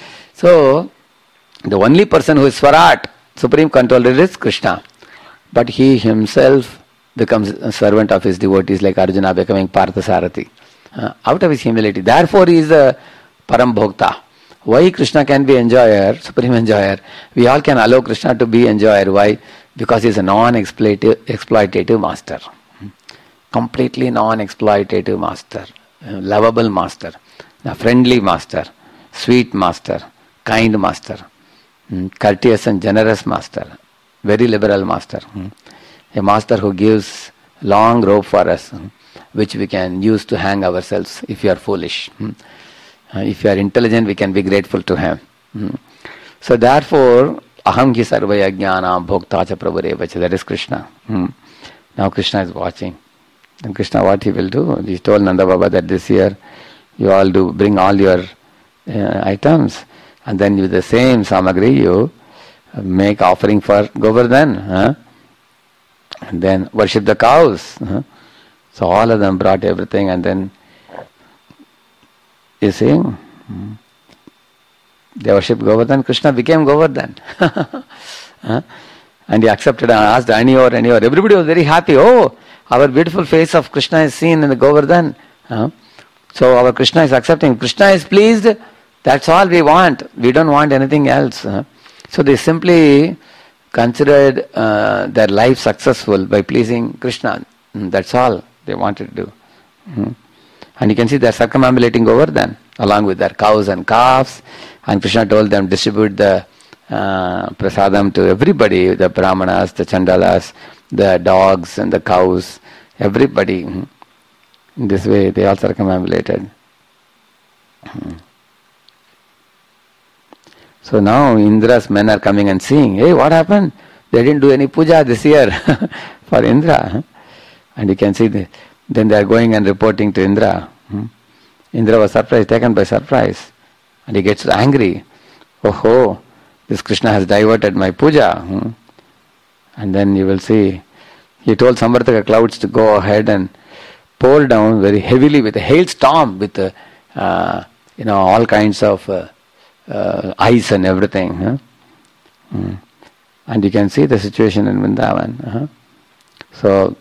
[SPEAKER 1] So, the only person who is Swarat, supreme controller, is Krishna. But he himself becomes a servant of his devotees, like Arjuna becoming Parthasarathi. Out of his humility. Therefore, he is a Param Bhokta. Why Krishna can be enjoyer, supreme enjoyer? We all can allow Krishna to be enjoyer. Why? Because he is a non-exploitative master. Completely non-exploitative master. Lovable master, a friendly master, sweet master, kind master, courteous and generous master, very liberal master, a master who gives long rope for us, which we can use to hang ourselves if you are foolish. If you are intelligent, we can be grateful to him. So therefore, aham ki sarvaya jnana bhokta cha prabhurevacha, that is Krishna. Now Krishna is watching. And Krishna, what he will do? He told Nanda Baba that this year you all bring all your items, and then with the same samagri you make offering for Govardhan, and then worship the cows. So all of them brought everything, and then you see, they worshipped Govardhan. Krishna became Govardhan. And he accepted and asked Aniyor. Everybody was very happy. Oh, our beautiful face of Krishna is seen in the Govardhan. So our Krishna is accepting. Krishna is pleased. That's all we want. We don't want anything else. So they simply considered their life successful by pleasing Krishna. That's all they wanted to do. And you can see they're circumambulating Govardhan along with their cows and calves And Krishna told them, distribute the prasadam to everybody, the brahmanas, the chandalas, the dogs and the cows, everybody. In this way, they all circumambulated. So now Indra's men are coming and seeing, hey, what happened? They didn't do any puja this year for Indra. And you can see, then they are going and reporting to Indra. Indra was surprised, taken by surprise. And he gets angry. Oh, this Krishna has diverted my puja. And then you will see, he told Samvartaka clouds to go ahead and pour down very heavily with a hailstorm, with all kinds of ice and everything. And you can see the situation in Vrindavan. So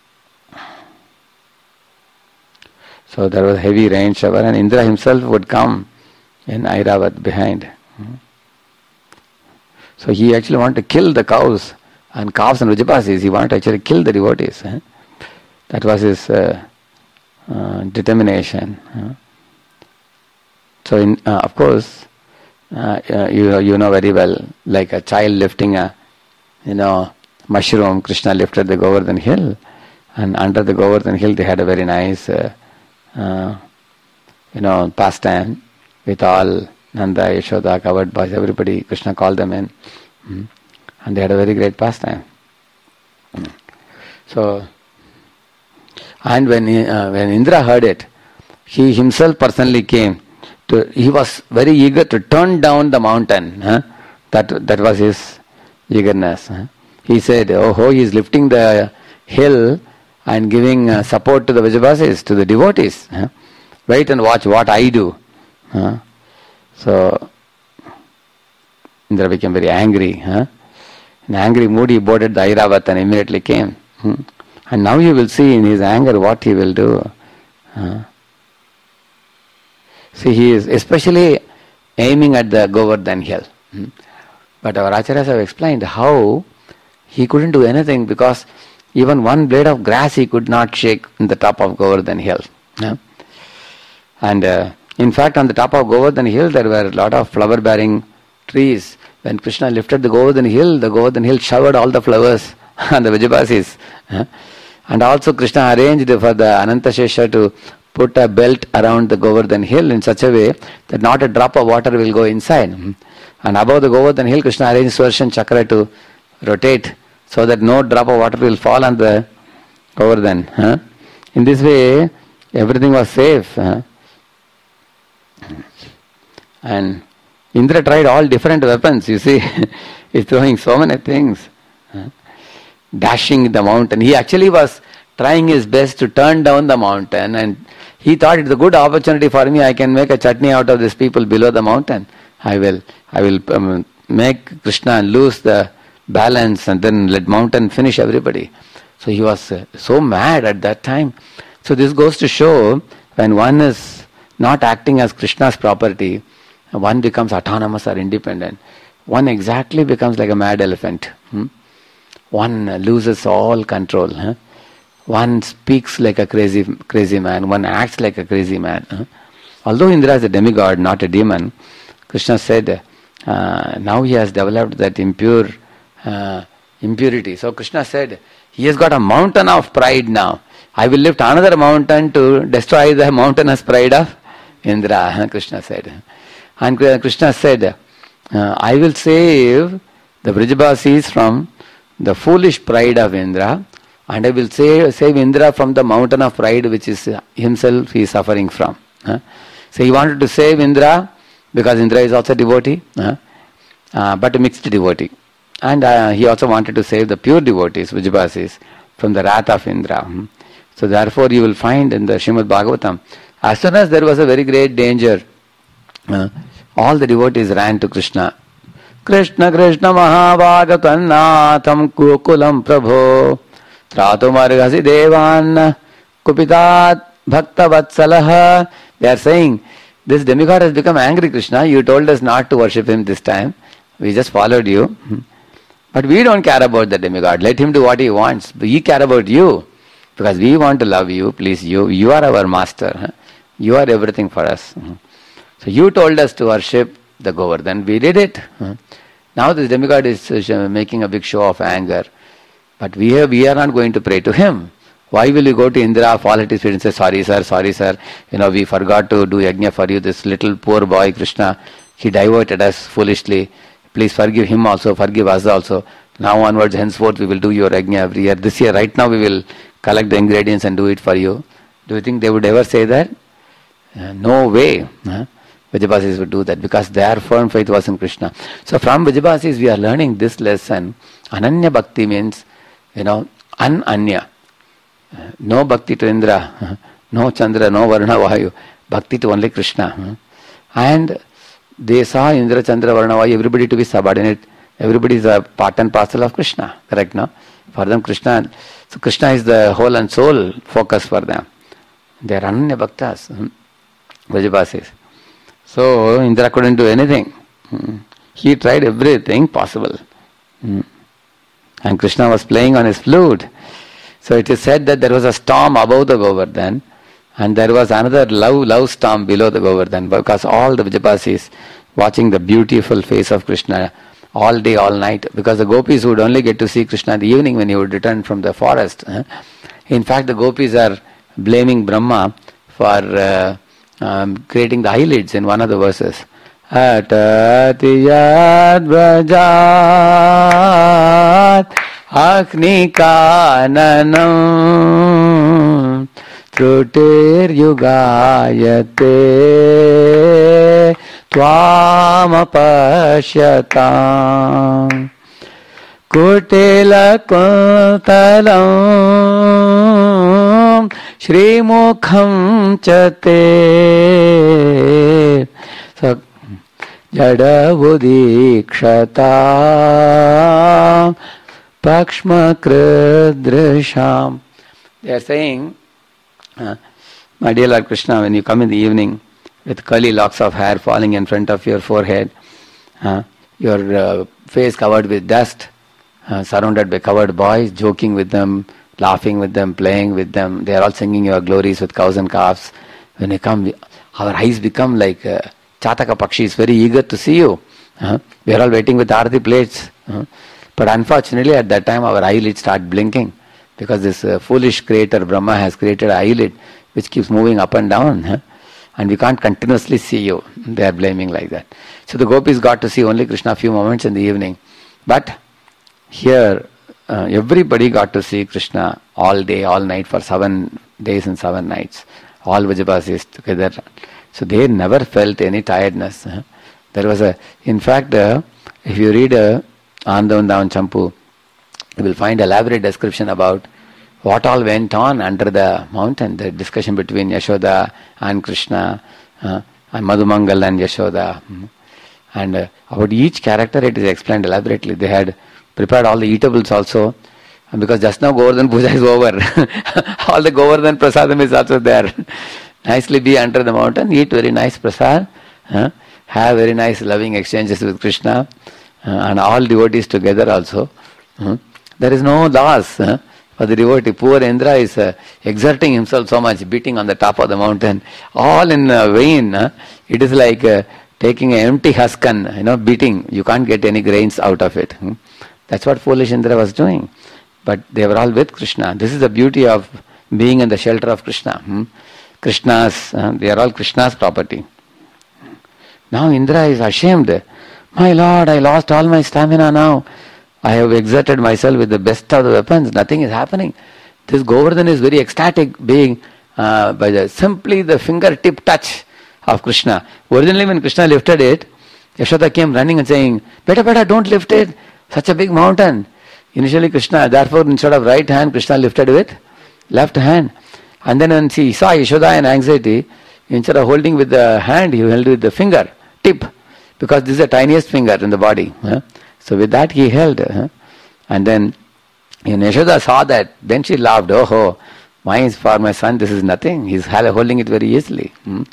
[SPEAKER 1] there was heavy rain shower, and Indra himself would come in Airavat behind. So he actually wanted to kill the cows and calves and Vrijabasis. He wanted to actually kill the devotees. That was his determination. So, of course, you know very well, like a child lifting a mushroom. Krishna lifted the Govardhan hill, and under the Govardhan hill they had a very nice pastime with all Nanda, Yashoda, covered boys, everybody. Krishna called them in, and they had a very great pastime. So, and when Indra heard it, he himself personally came. He was very eager to turn down the mountain. That was his eagerness. He said, he is lifting the hill and giving support to the Vrijabasis, to the devotees. Wait and watch what I do. So Indra became very angry. In angry mood he boarded the Airavat and immediately came. And now you will see in his anger what he will do. See, he is especially aiming at the Govardhan hill. But our Acharyas have explained how he couldn't do anything, because even one blade of grass he could not shake in the top of Govardhan hill. And in fact, on the top of Govardhan hill there were a lot of flower-bearing trees. When Krishna lifted the Govardhan hill showered all the flowers on the Vrijabasis. And also Krishna arranged for the Anantashesha to put a belt around the Govardhan hill in such a way that not a drop of water will go inside. And above the Govardhan hill, Krishna arranged Sudarshan Chakra to rotate so that no drop of water will fall on the Govardhan. In this way, everything was safe. And Indra tried all different weapons, you see. He's throwing so many things. Dashing the mountain. He actually was trying his best to turn down the mountain, and he thought it's a good opportunity for me. I can make a chutney out of these people below the mountain. I will make Krishna lose the balance and then let mountain finish everybody. So he was so mad at that time. So this goes to show, when one is not acting as Krishna's property, one becomes autonomous or independent. One exactly becomes like a mad elephant. One loses all control. One speaks like a crazy man. One acts like a crazy man. Although Indra is a demigod, not a demon, Krishna said, now he has developed that impurity. So Krishna said, he has got a mountain of pride now. I will lift another mountain to destroy the mountainous pride of Indra, Krishna said. And Krishna said, I will save the Vrijabasis from the foolish pride of Indra, and I will save Indra from the mountain of pride which is himself he is suffering from. So he wanted to save Indra because Indra is also devotee, but a mixed devotee. And he also wanted to save the pure devotees, Vrijabasis, from the wrath of Indra. So therefore you will find in the Srimad Bhagavatam, as soon as there was a very great danger, all the devotees ran to Krishna. Krishna Krishna Mahabhagavatam Kukulam Prabho Tratumargasi Devan Kupitat Bhakta Vatsalaha. They are saying, this demigod has become angry, Krishna. You told us not to worship him this time. We just followed you. But we don't care about the demigod. Let him do what he wants. We care about you. Because we want to love you, please you. You are our master. You are everything for us. So you told us to worship the Govardhan. We did it. Now this demigod is making a big show of anger. But we are not going to pray to him. Why will you go to Indra, fall at his feet and say, sorry sir, we forgot to do yajna for you. This little poor boy, Krishna, he diverted us foolishly. Please forgive him also, forgive us also. Now onwards, henceforth, we will do your yajna every year. This year, right now, we will collect the ingredients and do it for you. Do you think they would ever say that? No way. Vijaybasis would do that because their firm faith was in Krishna. So from Vijaybasis, we are learning this lesson. Ananya Bhakti means, Ananya. No Bhakti to Indra, no Chandra, no Varuna Vayu. Bhakti to only Krishna. And they saw Indra, Chandra, Varuna Vayu, everybody to be subordinate. Everybody is a part and parcel of Krishna. Correct, no? For them, Krishna. So Krishna is the whole and soul focus for them. They are Ananya Bhaktas. Vijaybasis. So Indra couldn't do anything. He tried everything possible. And Krishna was playing on his flute. So it is said that there was a storm above the Govardhan and there was another love storm below the Govardhan because all the Vijaybasis watching the beautiful face of Krishna all day, all night, because the gopis would only get to see Krishna in the evening when he would return from the forest. In fact, the gopis are blaming Brahma for creating the eyelids in one of the verses. Atatiyad brajat Agni kananam Trutir yugayate Tvam apashyatam Kutila kuntalam Shri mukham chate Jada budikshata Pakshma kridrisham. They are saying, my dear Lord Krishna, when you come in the evening with curly locks of hair falling in front of your forehead, your face covered with dust, surrounded by coward boys, joking with them, laughing with them, playing with them, they are all singing your glories with cows and calves. When you come, our eyes become like Chataka Pakshis, very eager to see you. We are all waiting with Arati plates. But unfortunately, at that time, our eyelids start blinking because this foolish creator, Brahma, has created an eyelid which keeps moving up and down. And we can't continuously see you. They are blaming like that. So the gopis got to see only Krishna a few moments in the evening. But here, everybody got to see Krishna all day, all night for 7 days and 7 nights. All Vijaybasis together. So they never felt any tiredness. There was in fact, if you read Anandavandavan Champu, you will find elaborate description about what all went on under the mountain, the discussion between Yashoda and Krishna, and Madhumangal and Yashoda. And about each character it is explained elaborately. They had prepared all the eatables also, and because just now Govardhan Puja is over, all the Govardhan Prasadam is also there. Nicely be under the mountain, eat very nice prasad, have very nice loving exchanges with Krishna, and all devotees together also. There is no loss for the devotee. Poor Indra is exerting himself so much, beating on the top of the mountain, all in vain. It is like taking an empty husk and beating. You can't get any grains out of it. That's what foolish Indra was doing. But they were all with Krishna. This is the beauty of being in the shelter of Krishna. Krishna's, they are all Krishna's property. Now Indra is ashamed. My Lord, I lost all my stamina now. I have exerted myself with the best of the weapons. Nothing is happening. This Govardhan is very ecstatic being by simply the fingertip touch of Krishna. Originally when Krishna lifted it, Yashoda came running and saying, Beta, don't lift it. Such a big mountain. Initially Krishna, therefore instead of right hand, Krishna lifted with left hand. And then when he saw Yashoda in anxiety, instead of holding with the hand, he held with the finger tip. Because this is the tiniest finger in the body. So with that he held. And then when Yashoda saw that, then she laughed. Oh, mine is for my son, this is nothing. He's holding it very easily.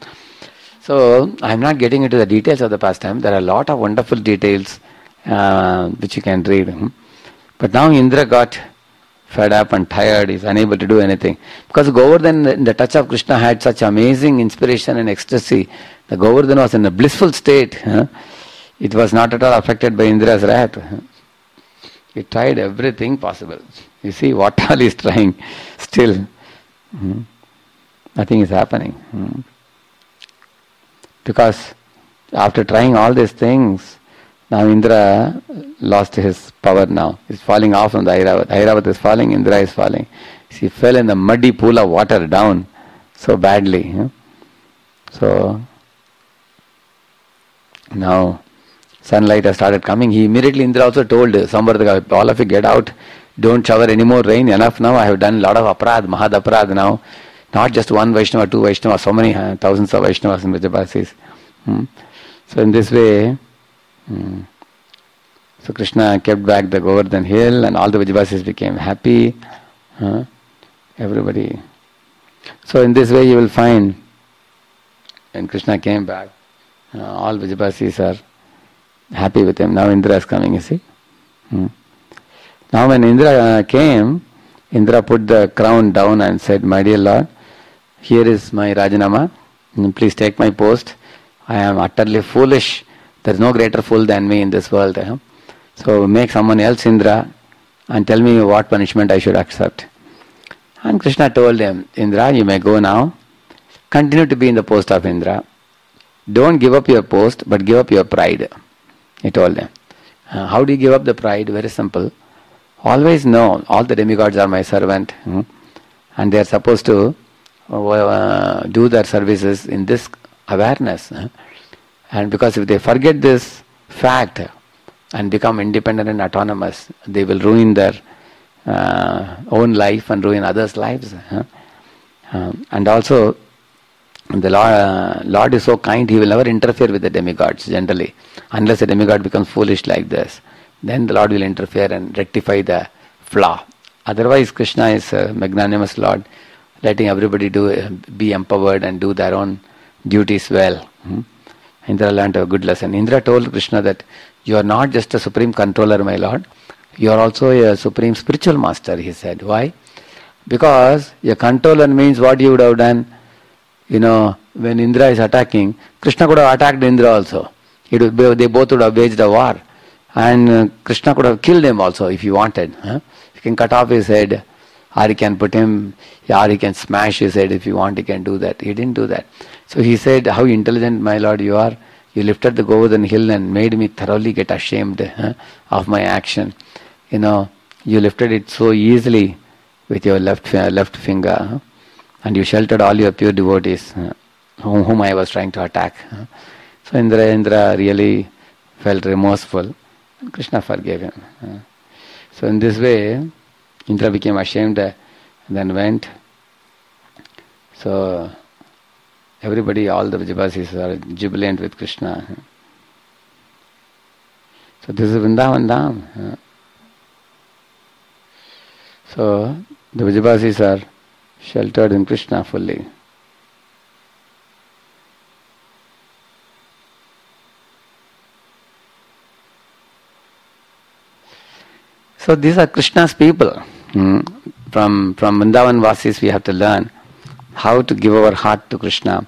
[SPEAKER 1] So I'm not getting into the details of the pastime. There are a lot of wonderful details which you can read. But now Indra got fed up and tired, he's unable to do anything. Because Govardhan, in the touch of Krishna, had such amazing inspiration and ecstasy. The Govardhan was in a blissful state. It was not at all affected by Indra's wrath. He tried everything possible. You see what all he's trying. Still, nothing is happening. Because after trying all these things, now Indra lost his power now. He's falling off from the Airavat. Airavat is falling, Indra is falling. He fell in the muddy pool of water down so badly. So, now sunlight has started coming. He immediately, Indra also told Samvardhaka, all of you get out, don't shower any more rain, enough now, I have done a lot of aparad, mahad aparad now. Not just one Vaishnava, two Vaishnava, so many thousands of Vaishnavas and Vrajabasis. So in this way, so Krishna kept back the Govardhan hill and all the Vrajabasis became happy. Everybody. So in this way you will find, when Krishna came back, all Vrajabasis are happy with him. Now Indra is coming, you see. Now when Indra came, Indra put the crown down and said, my dear Lord, here is my Rajanama. Please take my post. I am utterly foolish. There is no greater fool than me in this world. So make someone else Indra and tell me what punishment I should accept. And Krishna told him, Indra, you may go now. Continue to be in the post of Indra. Don't give up your post, but give up your pride. He told them. How do you give up the pride? Very simple. Always know all the demigods are my servant, and they are supposed to do their services in this awareness. And because if they forget this fact and become independent and autonomous, they will ruin their own life and ruin others' lives. And also, the Lord is so kind, He will never interfere with the demigods generally, unless a demigod becomes foolish like this. Then the Lord will interfere and rectify the flaw. Otherwise, Krishna is a magnanimous Lord, letting everybody be empowered and do their own duties well. Indra learned a good lesson. Indra told Krishna that you are not just a supreme controller, my Lord. You are also a supreme spiritual master, he said. Why? Because a controller means what you would have done. When Indra is attacking, Krishna could have attacked Indra also. They both would have waged a war. And Krishna could have killed him also if he wanted. He can cut off his head, or he can put him, or he can smash his head if you want, he can do that. He didn't do that. So he said, how intelligent, my Lord, you are. You lifted the Govardhan hill and made me thoroughly get ashamed of my action. You lifted it so easily with your left finger. And you sheltered all your pure devotees whom I was trying to attack. So Indra really felt remorseful. And Krishna forgave him. So in this way, Indra became ashamed and then went. So everybody, all the Vrajabasis are jubilant with Krishna. So this is Vrindavan Dham. So the Vrajabasis are sheltered in Krishna fully. So these are Krishna's people. From Vrindavan Vasis we have to learn how to give our heart to Krishna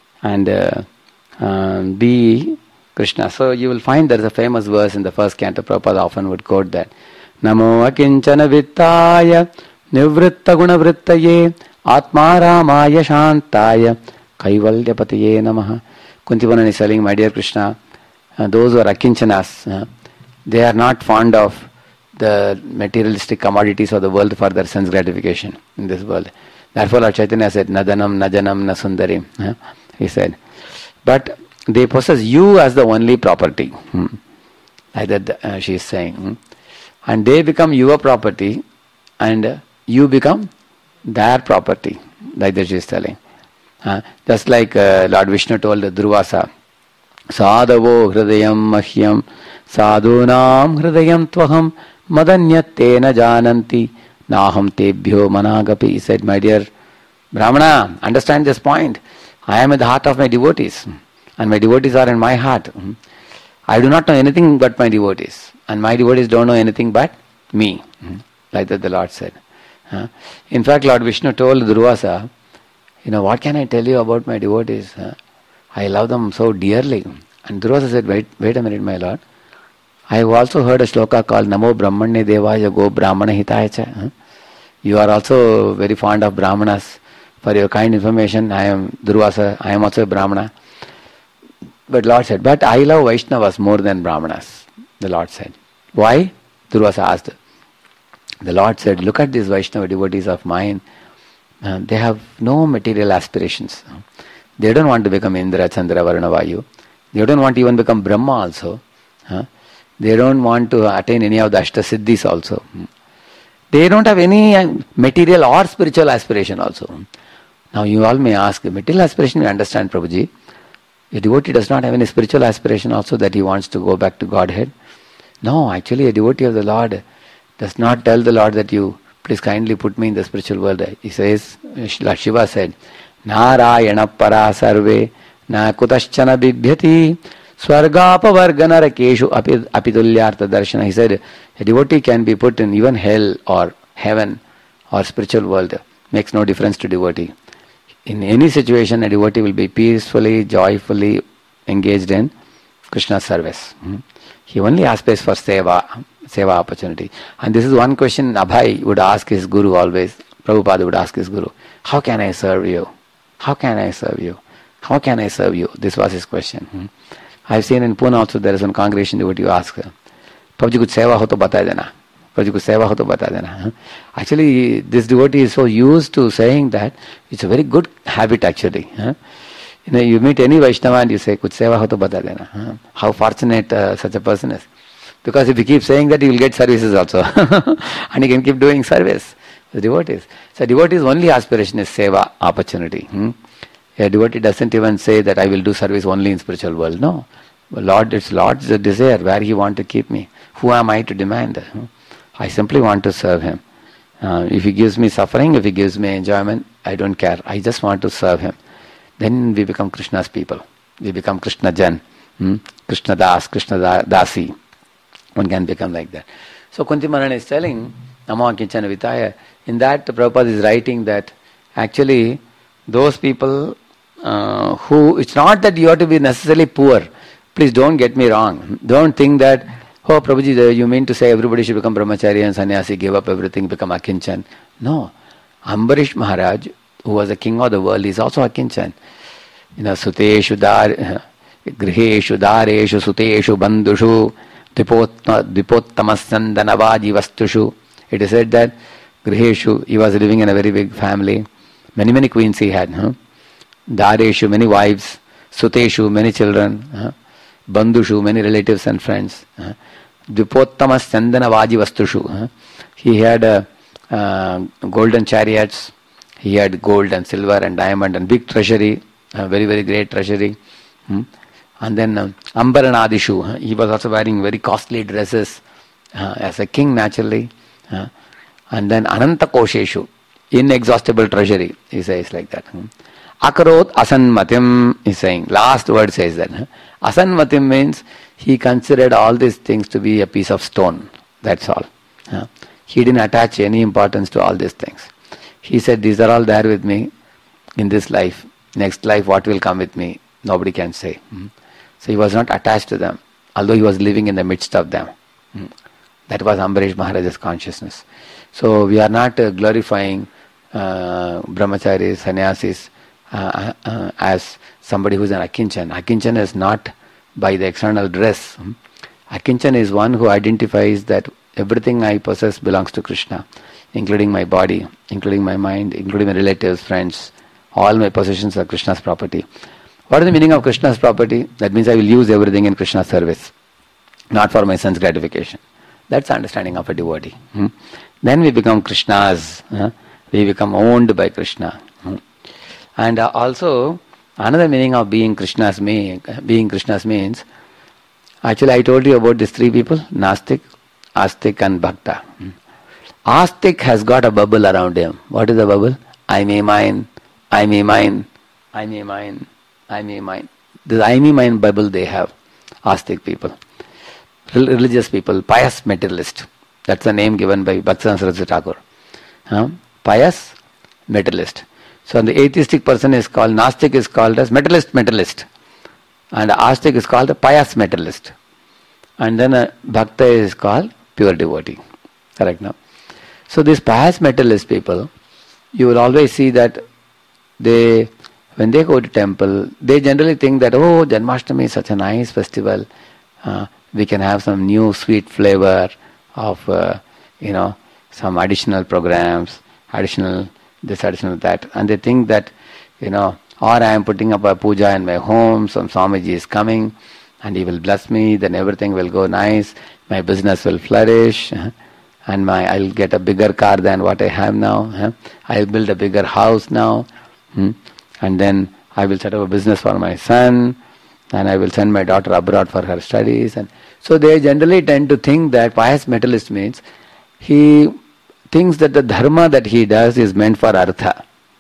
[SPEAKER 1] and be Krishna. So you will find there is a famous verse in the first canto. Prabhupada often would quote that. Namo akinchana vittaya nivritta guna vrittaye atma ramaya shantaya kaivalya patiye namaha. Kuntivanan is telling, my dear Krishna, those who are akinchanas, they are not fond of the materialistic commodities of the world for their sense gratification in this world. Therefore Lord Chaitanya said, Nadanam, Najanam, Nasundarim. He said. But they possess you as the only property. Like that she is saying. And they become your property and you become their property. Like that she is telling. Just like Lord Vishnu told Durvasa, Sadhavo hridayam mahyam sadhunam hridayam tvaham madanyate na jananti naham tebhyo managapi. He said, my dear Brahmana, understand this point. I am in the heart of my devotees and my devotees are in my heart. I do not know anything but my devotees and my devotees don't know anything but me. Like that the Lord said. In fact, Lord Vishnu told Durvasa, what can I tell you about my devotees? I love them so dearly. And Durvasa said, wait a minute, my Lord. I have also heard a shloka called Namo Brahmane Devaya Go Brahmana Hitaya Cha. You are also very fond of Brahmanas. For your kind information, I am Durvasa, I am also a Brahmana. But Lord said, but I love Vaishnavas more than Brahmanas. The Lord said. Why? Durvasa asked. The Lord said, look at these Vaishnava devotees of mine. They have no material aspirations. They don't want to become Indra, Chandra, Varuna, Vayu. They don't want to even become Brahma also. They don't want to attain any of the Ashtasiddhis also. They don't have any material or spiritual aspiration also. Now you all may ask, material aspiration we understand, Prabhuji. A devotee does not have any spiritual aspiration also that he wants to go back to Godhead. No, actually a devotee of the Lord does not tell the Lord that you please kindly put me in the spiritual world. He says, like Shiva said, Narayana para sarve na kutaschana bibhyati swargapavargana rakeshu apitulyartha darshana. He said, a devotee can be put in even hell or heaven or spiritual world. Makes no difference to devotee. In any situation, a devotee will be peacefully, joyfully engaged in Krishna's service. He only aspires for seva opportunity. And this is one question Abhay would ask his guru always. Prabhupada would ask his guru, how can I serve you? How can I serve you? How can I serve you? This was his question. I've seen in Pune also there is one congregation devotee who asks, Prabhuji kuch seva ho to bata dena. Prabhuji kuch seva ho to bata dena. Actually, this devotee is so used to saying that, it's a very good habit actually. You meet any Vaishnava and you say, kuch seva ho to bata dena. How fortunate such a person is. Because if he keeps saying that, he will get services also. And he can keep doing service. The devotees. So devotee's only aspiration is seva, opportunity. A devotee doesn't even say that I will do service only in spiritual world. No. It's Lord's desire, where he wants to keep me. Who am I to demand? I simply want to serve him. If he gives me suffering, if he gives me enjoyment, I don't care. I just want to serve him. Then we become Krishna's people. We become Krishna Jan. Krishna Das, Krishna Dasi. One can become like that. So Kunti Maharani is telling, Namo Kinchana Vitaya, in that Prabhupada is writing that actually those people who, it's not that you have to be necessarily poor. Please don't get me wrong. Don't think that, oh Prabhuji, you mean to say everybody should become brahmachari and sannyasi, give up everything, become akinchan. No. Ambarish Maharaj, who was the king of the world, is also akinchan. Suteshu griheshu dareshu suteshu bandushu Dipottamasyandanavaji vastushu. It is said that Griheshu, he was living in a very big family. Many queens he had. Dareshu, many wives. Suteshu, many children. Bandushu, many relatives and friends. Dipottamasyandanavaji vastushu. He had golden chariots. He had gold and silver and diamond and big treasury. Very great treasury. And then Ambaranadishu, he was also wearing very costly dresses as a king naturally. And then Ananta Kosheshu, inexhaustible treasury, he says like that. Akarot Asanmatim, he's saying, last word says that. Asanmatim means he considered all these things to be a piece of stone. That's all. He didn't attach any importance to all these things. He said, these are all there with me in this life. Next life, what will come with me? Nobody can say. So he was not attached to them, although he was living in the midst of them. That was Ambarish Maharaj's consciousness. So we are not glorifying brahmacharis, sannyasis as somebody who is an akinchan. Akinchan is not by the external dress. Akinchan is one who identifies that everything I possess belongs to Krishna, including my body, including my mind, including my relatives, friends. All my possessions are Krishna's property. What is the meaning of Krishna's property? That means I will use everything in Krishna's service, not for my sense gratification. That's the understanding of a devotee. Then we become Krishna's. We become owned by Krishna. And also, another meaning of being Krishna's means, actually I told you about these three people, Nastik, Astik and Bhakta. Astik has got a bubble around him. What is the bubble? I may mine, I may mine, I may mine. I may mine. This I may mine bubble they have, Astik people. Religious people, pious materialist. That's the name given by Bhaktivinoda Saraswati Thakur. Pious materialist. So the atheistic person is called, Nastic is called as materialist. And the Astic is called the pious materialist. And then a Bhakta is called pure devotee. Correct now? So these pious materialist people, you will always see that when they go to temple, they generally think that, oh, Janmashtami is such a nice festival. We can have some new sweet flavor of, some additional programs, additional this, additional that. And they think that, or I am putting up a puja in my home, some Swamiji is coming and he will bless me, then everything will go nice, my business will flourish, and I'll get a bigger car than what I have now. I'll build a bigger house now. And then I will set up a business for my son, and I will send my daughter abroad for her studies. And so they generally tend to think that pious materialist means he thinks that the dharma that he does is meant for artha.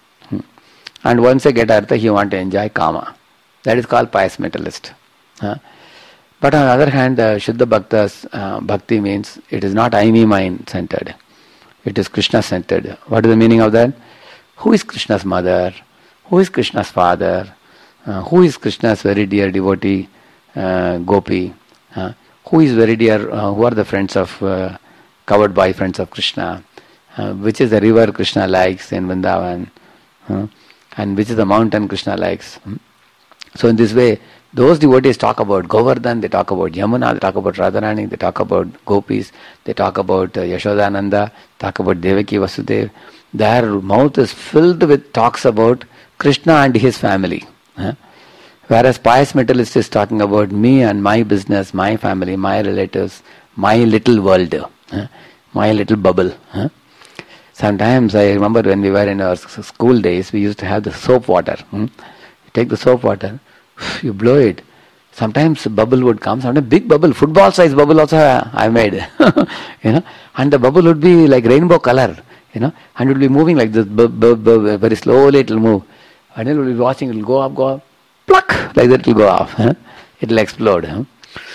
[SPEAKER 1] And once they get artha, he wants to enjoy kama. That is called pious materialist. But on the other hand, the Shuddha Bhakta's bhakti means it is not I, me, mine centered. It is Krishna centered. What is the meaning of that? Who is Krishna's mother? Who is Krishna's father? Who is Krishna's very dear devotee, Gopi? Who is very dear, who are the friends of, covered by friends of Krishna? Which is the river Krishna likes in Vrindavan? And which is the mountain Krishna likes? So in this way, those devotees talk about Govardhan, they talk about Yamuna, they talk about Radharani, they talk about Gopis, they talk about Yashodananda, talk about Devaki Vasudeva. Their mouth is filled with talks about Krishna and his family. Whereas pious materialist is talking about me and my business, my family, my relatives, my little world, my little bubble. Sometimes I remember when we were in our school days, we used to have the soap water. You take the soap water, you blow it. Sometimes a bubble would come, sometimes a big bubble, football size bubble also I made. And the bubble would be like rainbow color, and it will be moving like this, very slowly it will move. And then we will be watching, it will go up, pluck, like that it will go off. It will explode.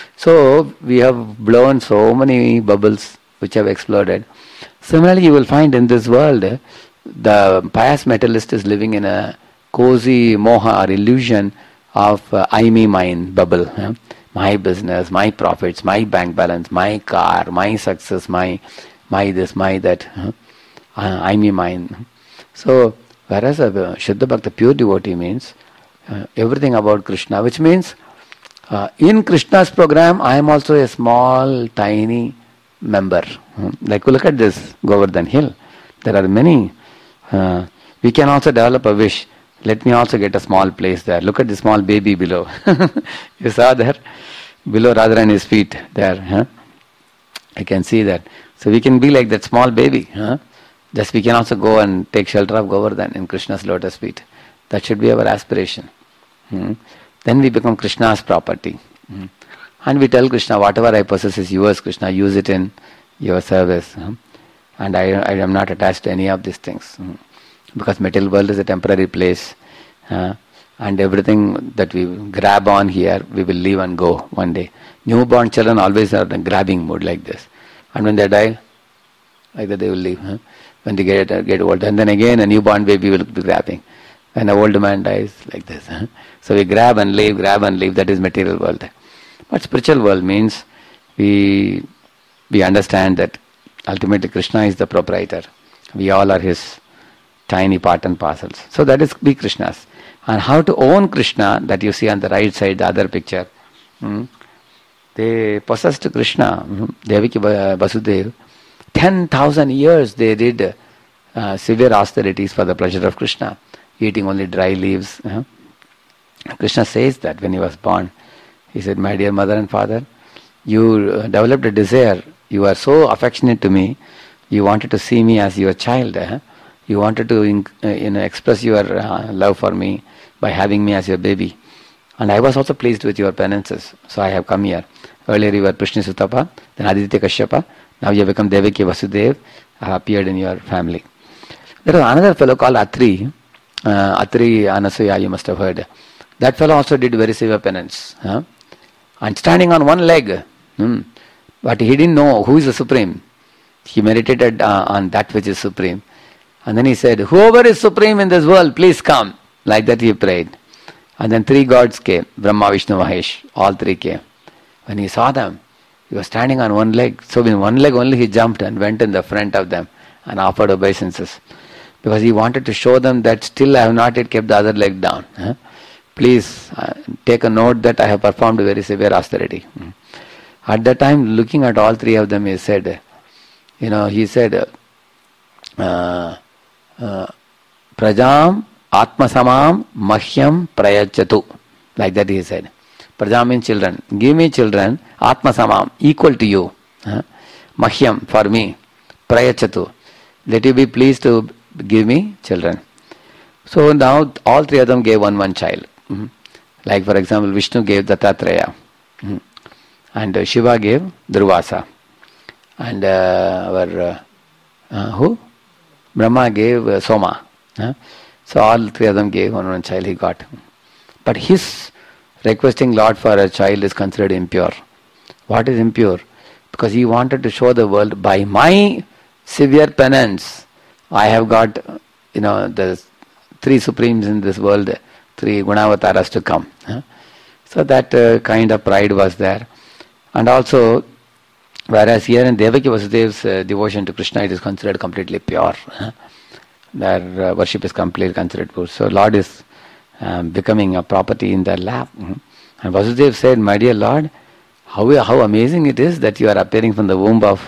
[SPEAKER 1] So we have blown so many bubbles which have exploded. Similarly, you will find in this world, the pious materialist is living in a cozy moha or illusion of I, me, mine bubble. My business, my profits, my bank balance, my car, my success, my this, my that. I, me, mine. So, whereas a Shuddha Bhakta, pure devotee means everything about Krishna, which means in Krishna's program, I am also a small, tiny member. Like look at this Govardhan hill. There are many. We can also develop a wish. Let me also get a small place there. Look at the small baby below. You saw there? Below Radharani's feet there. I can see that. So we can be like that small baby. Just we can also go and take shelter of Govardhan in Krishna's lotus feet. That should be our aspiration. Then we become Krishna's property. And we tell Krishna, whatever I possess is yours, Krishna, use it in your service. And I am not attached to any of these things. Because material world is a temporary place. And everything that we grab on here, we will leave and go one day. Newborn children always are in a grabbing mood like this. And when they die, like that they will leave. When they get old. And then again a newborn baby will be grabbing. When an old man dies, like this. So we grab and leave, that is material world. But spiritual world means we understand that ultimately Krishna is the proprietor. We all are his tiny part and parcels. So that is be Krishna's. And how to own Krishna, that you see on the right side, the other picture. They possessed Krishna, Devaki Vasudeva. 10,000 years they did severe austerities for the pleasure of Krishna, eating only dry leaves. Krishna says that when he was born, he said, my dear mother and father, you developed a desire. You are so affectionate to me. You wanted to see me as your child. You wanted to express your love for me by having me as your baby. And I was also pleased with your penances. So I have come here. Earlier you were Prishni Sutapa, then Aditya Kashyapa. Now you have become Devaki Vasudeva. I have appeared in your family. There was another fellow called Atri. Atri Anasuya, you must have heard. That fellow also did very severe penance. And standing on one leg. But he didn't know who is the Supreme. He meditated on that which is Supreme. And then he said, whoever is supreme in this world, please come. Like that he prayed. And then 3 gods came, Brahma, Vishnu, Mahesh. All 3 came. When he saw them, he was standing on one leg. So in one leg only he jumped and went in the front of them and offered obeisances. Because he wanted to show them that still I have not yet kept the other leg down. Please take a note that I have performed a very severe austerity. At that time, looking at all 3 of them, he said, Prajam Atmasamam Mahyam Prayachatu. Like that he said. Praja means children. Give me children, Atmasamam, equal to you. Mahyam, for me. Prayachatu. Let you be pleased to give me children. So now all 3 of them gave one child. Like for example, Vishnu gave Dattatreya. And Shiva gave Durvasa. And who? Brahma gave Soma. So all 3 of them gave one child he got. But his requesting Lord for a child is considered impure. What is impure? Because he wanted to show the world, by my severe penance, I have got, the 3 supremes in this world, 3 Gunavataras to come. So that kind of pride was there. And also, whereas here in Devaki Vasudev's devotion to Krishna, it is considered completely pure. Their worship is completely considered pure. So Lord is becoming a property in their lap. And Vasudev said, my dear Lord, how amazing it is that you are appearing from the womb of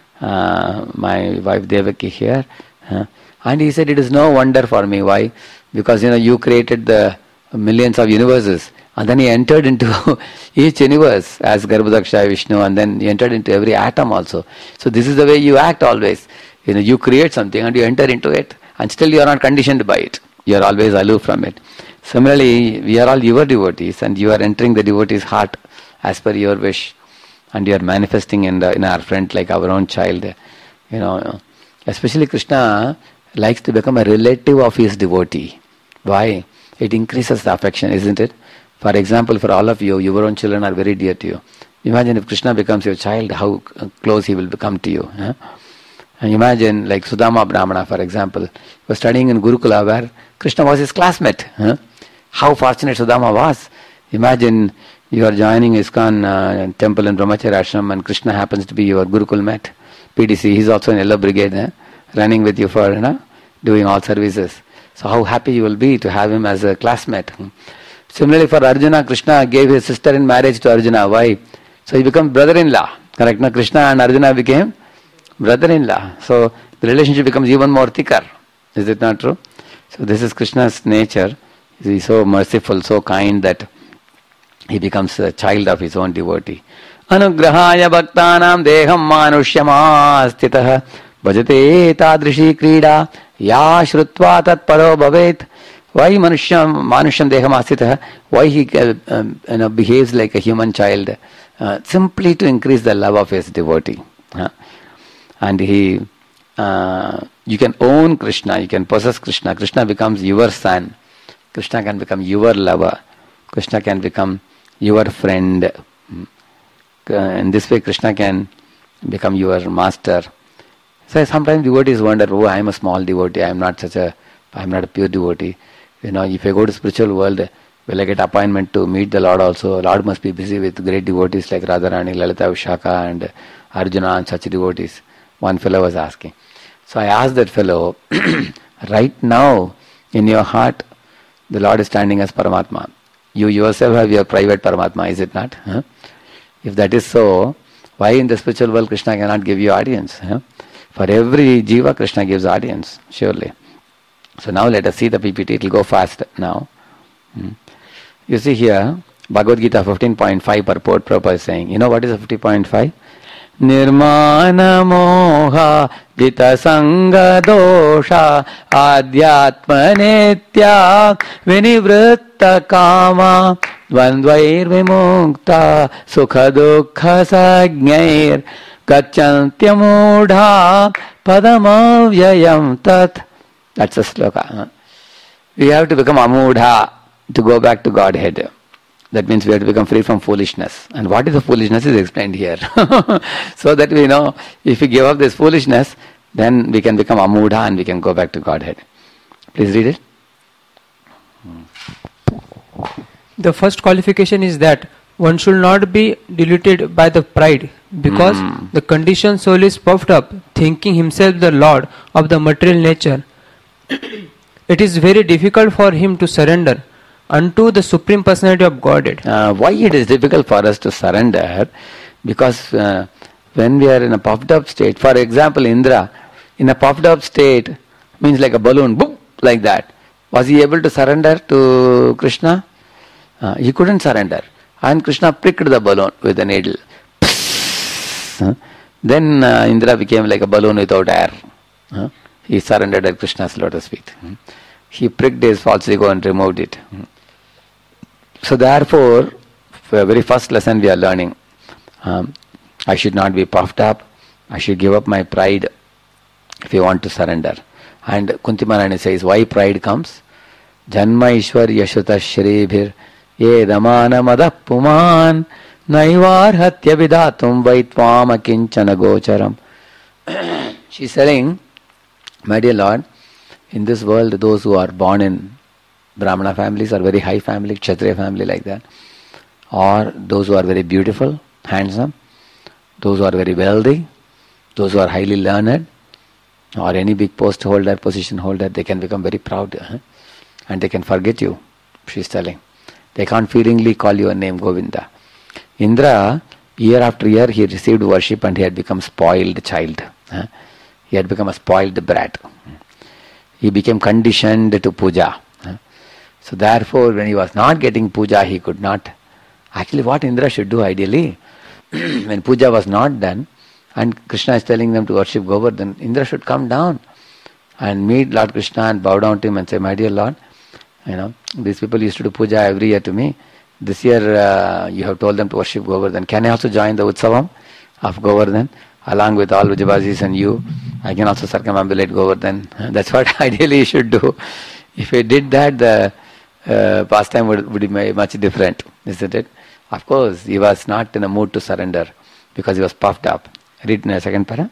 [SPEAKER 1] my wife Devaki here. And he said, it is no wonder for me. Why? Because you created the millions of universes. And then he entered into each universe as Garbhodaksha Vishnu, and then he entered into every atom also. So this is the way you act always. You create something and you enter into it, and still you are not conditioned by it. You are always aloof from it. Similarly, we are all your devotees, and you are entering the devotee's heart as per your wish, and you are manifesting in our front like our own child. Especially Krishna likes to become a relative of his devotee. Why? It increases the affection, isn't it? For example, for all of you, your own children are very dear to you. Imagine if Krishna becomes your child, how close he will become to you. And imagine like Sudama Brahmana, for example, was studying in Gurukula where Krishna was his classmate. How fortunate Sudama was. Imagine you are joining ISKCON temple in Brahmacharya Ashram and Krishna happens to be your Gurukul mate. PDC, he is also in Yellow Brigade, running with you for doing all services. So how happy you will be to have him as a classmate. Similarly for Arjuna, Krishna gave his sister in marriage to Arjuna. Why? So he became brother-in-law. Correct? Now Krishna and Arjuna became brother-in-law. So the relationship becomes even more thicker. Is it not true? So this is Krishna's nature. He is so merciful, so kind that he becomes a child of his own devotee. Anugrahaya bhaktanam deham manushyamastitah bhajate tadrishi krida ya shrutva tat paro bhavet. Why manusham deham astitah? Why he behaves like a human child? Simply to increase the love of his devotee. And you can own Krishna, you can possess Krishna. Krishna becomes your son. Krishna can become your lover. Krishna can become your friend. In this way, Krishna can become your master. So sometimes devotees wonder, I am a small devotee, I am not a pure devotee. If I go to spiritual world, will I get appointment to meet the Lord also? Lord must be busy with great devotees like Radharani, Lalita Vishaka and Arjuna and such devotees. One fellow was asking. So I asked that fellow, right now in your heart, the Lord is standing as Paramatma. You yourself have your private Paramatma, is it not? If that is so, why in the spiritual world Krishna cannot give you audience? For every jiva, Krishna gives audience, surely. So now let us see the PPT, it will go fast now. You see here, Bhagavad Gita 15.5 purport Prabhupada is saying, what is 50.5? Nirmana moha jita sanga dosha adhyatma nitya vinivritta kama dvandvair vimukta sukha dukha sajnair gacchantya mudha padamavyayam tat. That's a sloka. We have to become amudha to go back to Godhead. That means we have to become free from foolishness. And what is the foolishness is explained here. So that we know, if we give up this foolishness, then we can become Amudha and we can go back to Godhead. Please read it.
[SPEAKER 2] The first qualification is that one should not be deluded by the pride, because the conditioned soul is puffed up, thinking himself the lord of the material nature. It is very difficult for him to surrender unto the Supreme Personality of Godhead.
[SPEAKER 1] Why it is difficult for us to surrender? Because when we are in a puffed up state, for example, Indra, in a puffed up state, means like a balloon, boom, like that. Was he able to surrender to Krishna? He couldn't surrender. And Krishna pricked the balloon with a needle. Then Indra became like a balloon without air. He surrendered at Krishna's lotus feet. He pricked his false ego and removed it. So therefore, for the very first lesson we are learning, I should not be puffed up. I should give up my pride if you want to surrender. And Kunti Maharani says, why pride comes? Janma Ishwar Yashuta Shribhir Ye Damana Madah Puman Naivar Hatya Vidatum Vaitvam Akinchana Gocharam. She's saying, my dear Lord, in this world, those who are born in Brahmana families or very high family, Kshatriya family like that, or those who are very beautiful, handsome, those who are very wealthy, those who are highly learned, or any big post holder, position holder, they can become very proud and they can forget you, she's telling. They can't feelingly call you a name, Govinda. Indra, year after year, he received worship and he had become spoiled child. He had become a spoiled brat. He became conditioned to puja. So therefore, when he was not getting puja, he could not. Actually, what Indra should do ideally, when puja was not done, and Krishna is telling them to worship Govardhan, Indra should come down and meet Lord Krishna and bow down to him and say, my dear Lord, these people used to do puja every year to me. This year you have told them to worship Govardhan. Can I also join the Utsavam of Govardhan along with all Vijabazis and you? I can also circumambulate Govardhan. That's what ideally you should do. If he did that, the pastime would be much different, isn't it? Of course, he was not in a mood to surrender because he was puffed up. Read in the second para.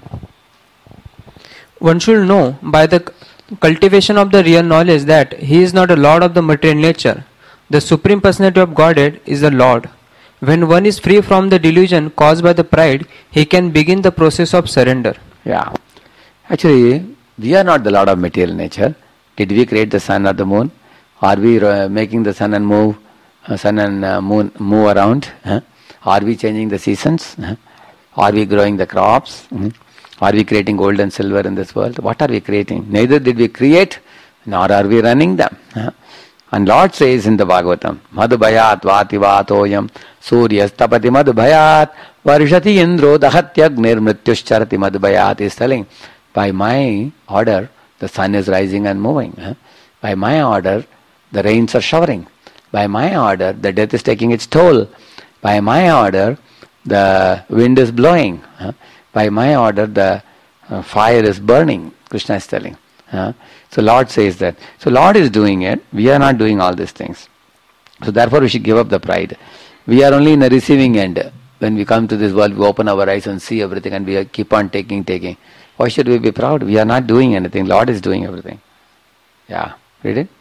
[SPEAKER 2] One should know by the cultivation of the real knowledge that he is not a lord of the material nature. The Supreme Personality of Godhead is the Lord. When one is free from the delusion caused by the pride, he can begin the process of surrender.
[SPEAKER 1] Yeah. Actually, we are not the Lord of material nature. Did we create the sun or the moon? Are we making the sun and moon move around? Are we changing the seasons? Are we growing the crops? Are we creating gold and silver in this world? What are we creating? Neither did we create, nor are we running them. And Lord says in the Bhagavatam, Madhubhayat vati vatoyam Surya stapati madhubhayat Varshati indro dahatyagnir mrityuscharati madhubhayat. Is telling, by my order, the sun is rising and moving. By my order, the rains are showering. By my order, the death is taking its toll. By my order, the wind is blowing. By my order, the fire is burning. Krishna is telling. So Lord says that. So Lord is doing it. We are not doing all these things. So therefore we should give up the pride. We are only in the receiving end. When we come to this world, we open our eyes and see everything and we keep on taking. Why should we be proud? We are not doing anything. Lord is doing everything. Yeah. Read it.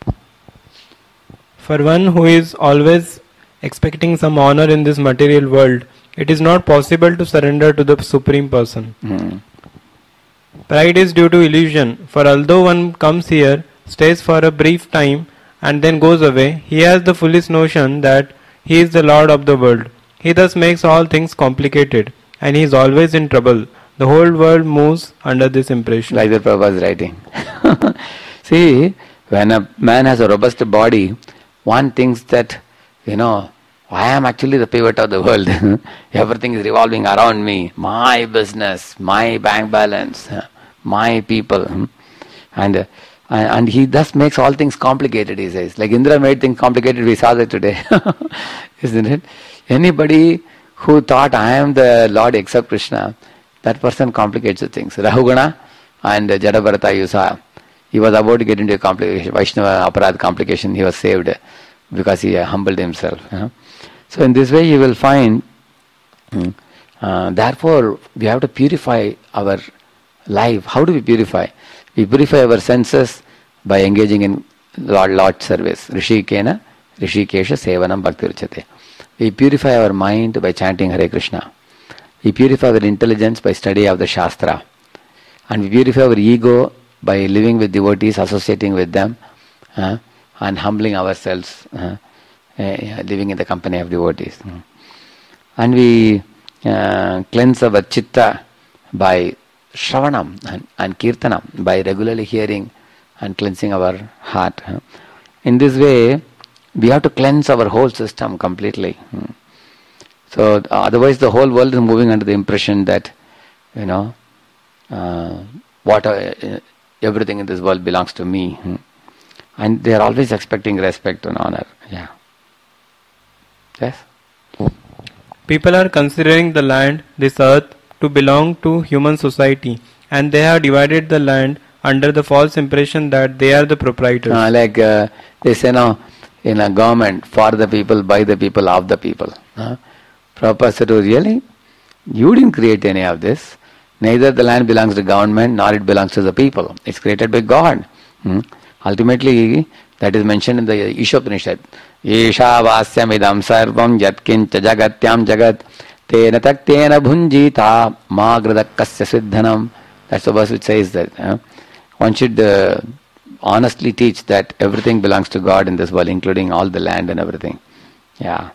[SPEAKER 3] For one who is always expecting some honor in this material world, it is not possible to surrender to the Supreme Person. Pride is due to illusion, for although one comes here, stays for a brief time and then goes away, he has the foolish notion that he is the Lord of the world. He thus makes all things complicated and he is always in trouble. The whole world moves under this impression.
[SPEAKER 1] Like the Prabhupada is writing. See, when a man has a robust body, one thinks that, I am actually the pivot of the world. Everything is revolving around me. My business, my bank balance, my people. And he thus makes all things complicated, he says. Like Indra made things complicated, we saw that today. Isn't it? Anybody who thought I am the Lord except Krishna, that person complicates the things. Rahugana and Jadabharata, you saw. He was about to get into a complication, Vaishnava Aparad complication. He was saved because he humbled himself. So in this way you will find, therefore we have to purify our life. How do we purify? We purify our senses by engaging in Lord service. Rishikena, Rishikesha Sevanam Bhakti Ruchate. We purify our mind by chanting Hare Krishna. We purify our intelligence by study of the Shastra. And we purify our ego by living with devotees, associating with them, and humbling ourselves, living in the company of devotees. And we cleanse our chitta by Shravanam and Kirtanam, by regularly hearing and cleansing our heart. In this way, we have to cleanse our whole system completely. So otherwise the whole world is moving under the impression that, everything in this world belongs to me. And they are always expecting respect and honor. Yeah. Yes?
[SPEAKER 3] People are considering the land, this earth, to belong to human society, and they have divided the land under the false impression that they are the proprietors.
[SPEAKER 1] They say now, in a government, for the people, by the people, of the people. Prabhupada said, really? You didn't create any of this. Neither the land belongs to government, nor it belongs to the people. It's created by God. Ultimately, that is mentioned in the Ishopanishad. Yesha vasyam idam sarvam yatkincha jagatyam jagat tena taktena bhunjita magradakasya siddhanam. That's the verse which says that. One should honestly teach that everything belongs to God in this world, including all the land and everything. Yeah.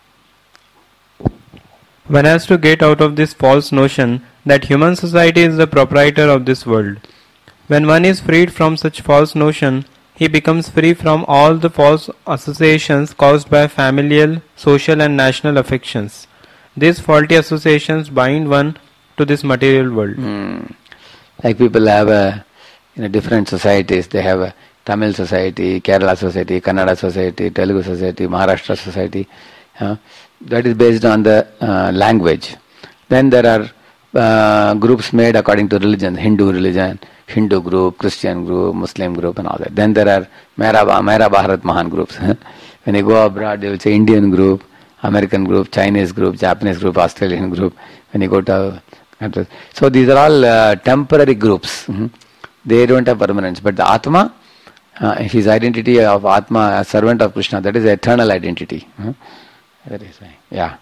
[SPEAKER 3] One has to get out of this false notion that human society is the proprietor of this world. When one is freed from such false notion, he becomes free from all the false associations caused by familial, social and national affections. These faulty associations bind one to this material world.
[SPEAKER 1] Like people have different societies. They have a Tamil society, Kerala society, Kannada society, Telugu society, Maharashtra society. That is based on the language. Then there are groups made according to religion, Hindu religion, Hindu group, Christian group, Muslim group and all that. Then there are Mera Bharat Mahan groups. When you go abroad, they will say Indian group, American group, Chinese group, Japanese group, Australian group. When you go to countries. So these are all temporary groups. They don't have permanence. But the Atma, his identity of Atma, a servant of Krishna, that is eternal identity. That is why. Yeah.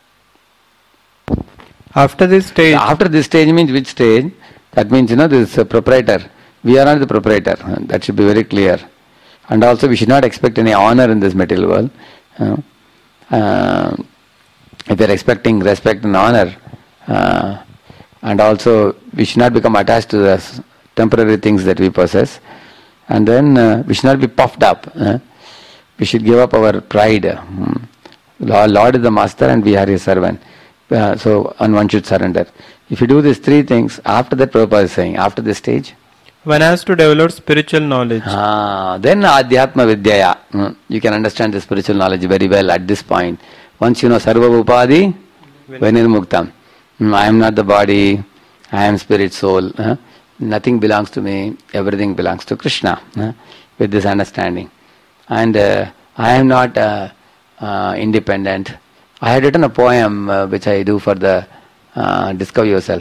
[SPEAKER 3] After this
[SPEAKER 1] stage means which stage? That means, this proprietor. We are not the proprietor. That should be very clear. And also we should not expect any honor in this material world. If we are expecting respect and honor, and also we should not become attached to the temporary things that we possess. And then we should not be puffed up. We should give up our pride. Lord is the master and we are his servant. And one should surrender. If you do these three things, after that Prabhupada is saying, after this stage,
[SPEAKER 3] one has to develop spiritual knowledge.
[SPEAKER 1] Then Adhyatma Vidyaya. You can understand the spiritual knowledge very well at this point. Once you know Sarva Upadi, Venirmuktam. I am not the body, I am spirit, soul. Nothing belongs to me, everything belongs to Krishna. With this understanding. And I am not independent. I had written a poem which I do for the Discover Yourself.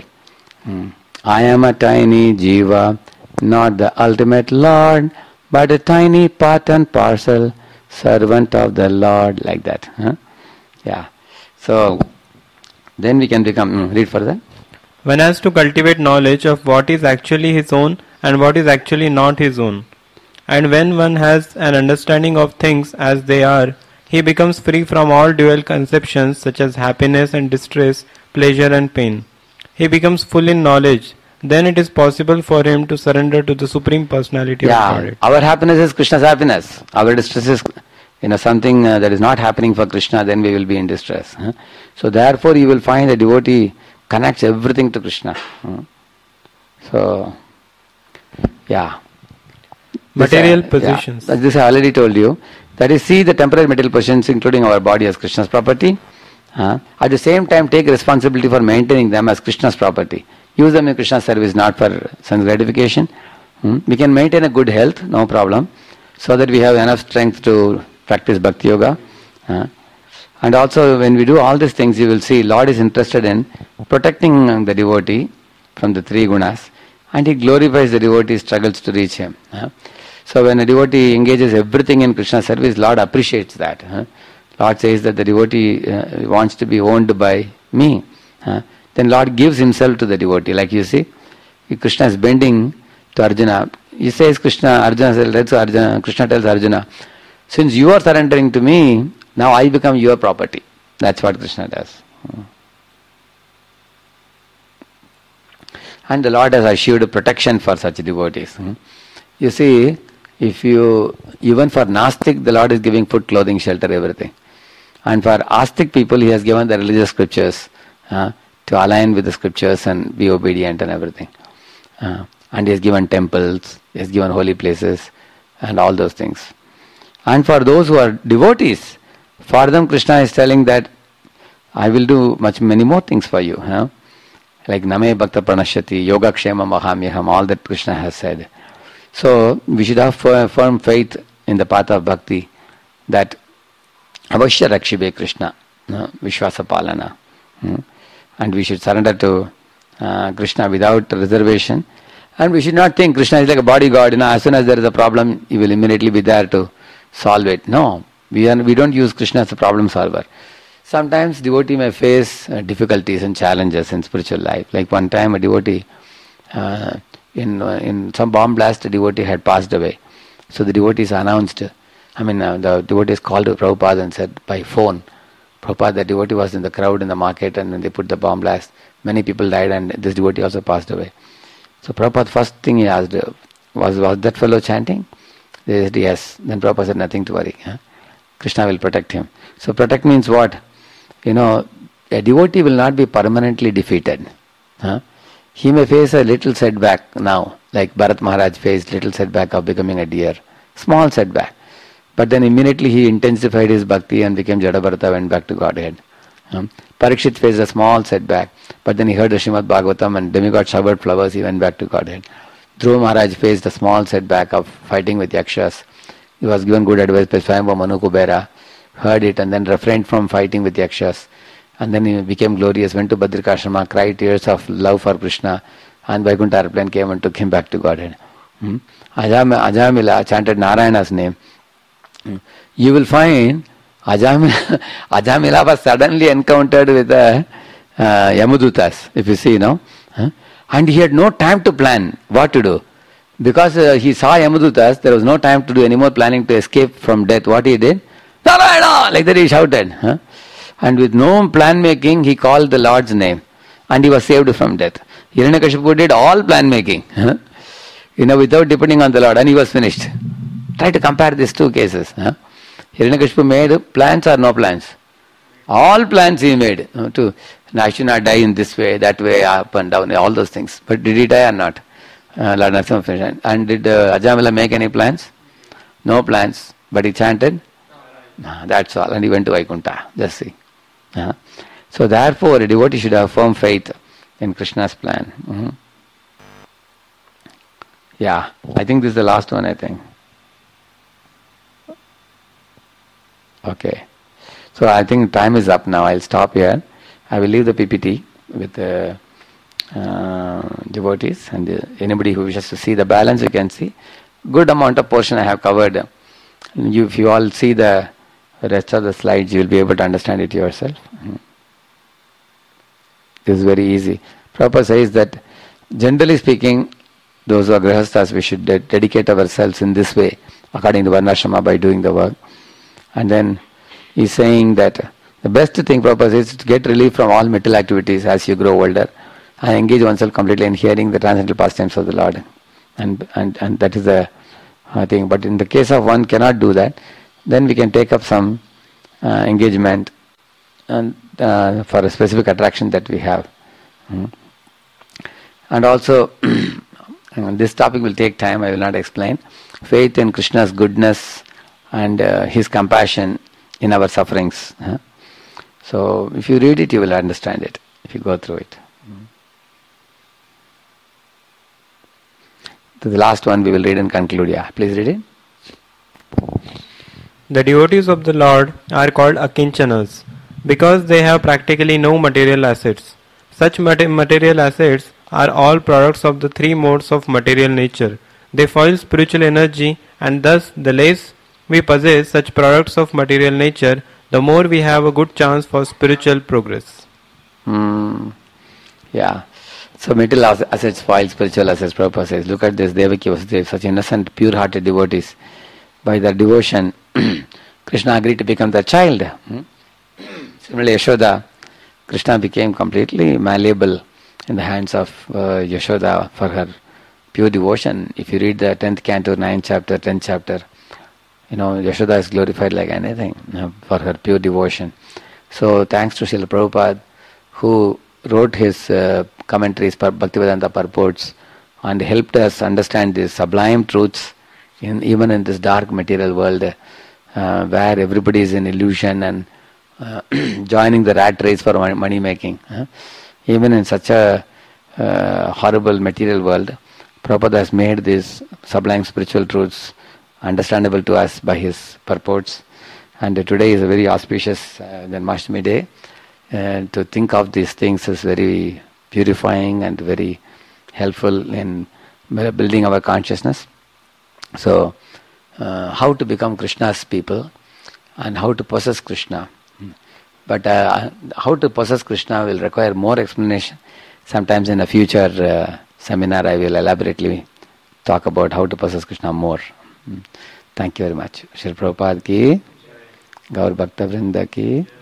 [SPEAKER 1] I am a tiny jiva, not the ultimate Lord, but a tiny part and parcel, servant of the Lord, like that. Yeah. So, then we can become, read further.
[SPEAKER 3] One has to cultivate knowledge of what is actually his own and what is actually not his own. And when one has an understanding of things as they are, he becomes free from all dual conceptions such as happiness and distress, pleasure and pain. He becomes full in knowledge. Then it is possible for him to surrender to the Supreme Personality of Godhead.
[SPEAKER 1] Our happiness is Krishna's happiness. Our distress is something that is not happening for Krishna, then we will be in distress. So therefore you will find a devotee connects everything to Krishna. So, yeah.
[SPEAKER 3] Material possessions.
[SPEAKER 1] This I already told you. That is, see the temporary material possessions including our body as Krishna's property. At the same time take responsibility for maintaining them as Krishna's property. Use them in Krishna's service, not for sense gratification. We can maintain a good health, no problem, so that we have enough strength to practice Bhakti Yoga. And also when we do all these things, you will see Lord is interested in protecting the devotee from the three gunas, and he glorifies the devotee struggles to reach him. So when a devotee engages everything in Krishna's service, Lord appreciates that. Lord says that the devotee wants to be owned by me. Then Lord gives himself to the devotee. Like you see, Krishna is bending to Arjuna. He says Krishna tells Arjuna, since you are surrendering to me, now I become your property. That's what Krishna does. And the Lord has assured protection for such devotees. You see, even for Nastic, the Lord is giving food, clothing, shelter, everything. And for Astic people, He has given the religious scriptures to align with the scriptures and be obedient and everything. And He has given temples, He has given holy places and all those things. And for those who are devotees, for them Krishna is telling that I will do many more things for you. Like Name Bhakta Pranashyati, Yoga Kshema Mahamyaham, all that Krishna has said. So we should have firm faith in the path of bhakti that Avashya Rakshibe Krishna, Vishwasa Palana. And we should surrender to Krishna without reservation. And we should not think Krishna is like a bodyguard. As soon as there is a problem, He will immediately be there to solve it. No, we don't use Krishna as a problem solver. Sometimes devotee may face difficulties and challenges in spiritual life. Like one time a devotee, in some bomb blast, a devotee had passed away. So the devotees announced, the devotees called to Prabhupada and said by phone, Prabhupada, the devotee was in the crowd in the market and when they put the bomb blast, many people died and this devotee also passed away. So Prabhupada, first thing he asked, was that fellow chanting? They said yes. Then Prabhupada said, nothing to worry. Krishna will protect him. So protect means what? A devotee will not be permanently defeated. He may face a little setback now, like Bharat Maharaj faced little setback of becoming a deer. Small setback. But then immediately he intensified his bhakti and became Jadabharata, went back to Godhead. Parikshit faced a small setback, but then he heard the Srimad Bhagavatam and demigod showered flowers, he went back to Godhead. Dhruva Maharaj faced a small setback of fighting with Yakshas. He was given good advice by Swayambhu Manu Kubera, heard it and then refrained from fighting with Yakshas. And then he became glorious, went to Badrikashrama, cried tears of love for Krishna, and Vaikuntha airplane came and took him back to Godhead. Ajamila chanted Narayana's name. You will find Ajamila was suddenly encountered with Yamudutas, if you see now. And he had no time to plan what to do. Because he saw Yamudutas, there was no time to do any more planning to escape from death. What he did? Narayana! Like that he shouted. And with no plan making, he called the Lord's name. And he was saved from death. Hiranyakashipu did all plan making. Without depending on the Lord. And he was finished. Try to compare these two cases. Hiranyakashipu made plans or no plans? All plans he made. I should not die in this way, that way, up and down, all those things. But did he die or not? Lord Narasimha finished. And did Ajamila make any plans? No plans. But he chanted? That's all. And he went to Vaikuntha. Just see. So therefore, a devotee should have firm faith in Krishna's plan. Yeah, I think this is the last one, I think. Okay. So I think time is up now. I'll stop here. I will leave the PPT with the devotees and anybody who wishes to see the balance, you can see. Good amount of portion I have covered. If you all see the rest of the slides, you will be able to understand it yourself. This is very easy. Prabhupada says that generally speaking, those who are grihasthas, we should dedicate ourselves in this way, according to Varnashrama, by doing the work. And then he's saying that the best thing, Prabhupada says, is to get relief from all material activities as you grow older and engage oneself completely in hearing the transcendental pastimes of the Lord. And that is the thing. But in the case of one cannot do that, then we can take up some engagement and for a specific attraction that we have. And also, this topic will take time, I will not explain. Faith in Krishna's goodness and His compassion in our sufferings. So, if you read it, you will understand it, if you go through it. The last one we will read and conclude. Yeah, please read it.
[SPEAKER 3] The devotees of the Lord are called akinchanas because they have practically no material assets. Such material assets are all products of the three modes of material nature. They foil spiritual energy, and thus the less we possess such products of material nature, the more we have a good chance for spiritual progress.
[SPEAKER 1] Yeah. So material assets spoil spiritual assets. Prabhupada says, look at this, Devaki Vasudeva, such innocent, pure-hearted devotees. By their devotion, Krishna agreed to become their child. Similarly, Yashoda, Krishna became completely malleable in the hands of Yashoda for her pure devotion. If you read the 10th canto, 9th chapter, 10th chapter, Yashoda is glorified like anything for her pure devotion. So thanks to Srila Prabhupada, who wrote his commentaries, Bhaktivedanta purports, and helped us understand these sublime truths even in this dark material world where everybody is in illusion and joining the rat race for money making. Even in such a horrible material world, Prabhupada has made these sublime spiritual truths understandable to us by his purports. And today is a very auspicious Janmashtami day. To think of these things is very purifying and very helpful in building our consciousness. So, how to become Krishna's people and how to possess Krishna. But how to possess Krishna will require more explanation. Sometimes in a future seminar I will elaborately talk about how to possess Krishna more. Thank you very much. Srila Prabhupada ki, Gaur Bhakta Vrinda ki.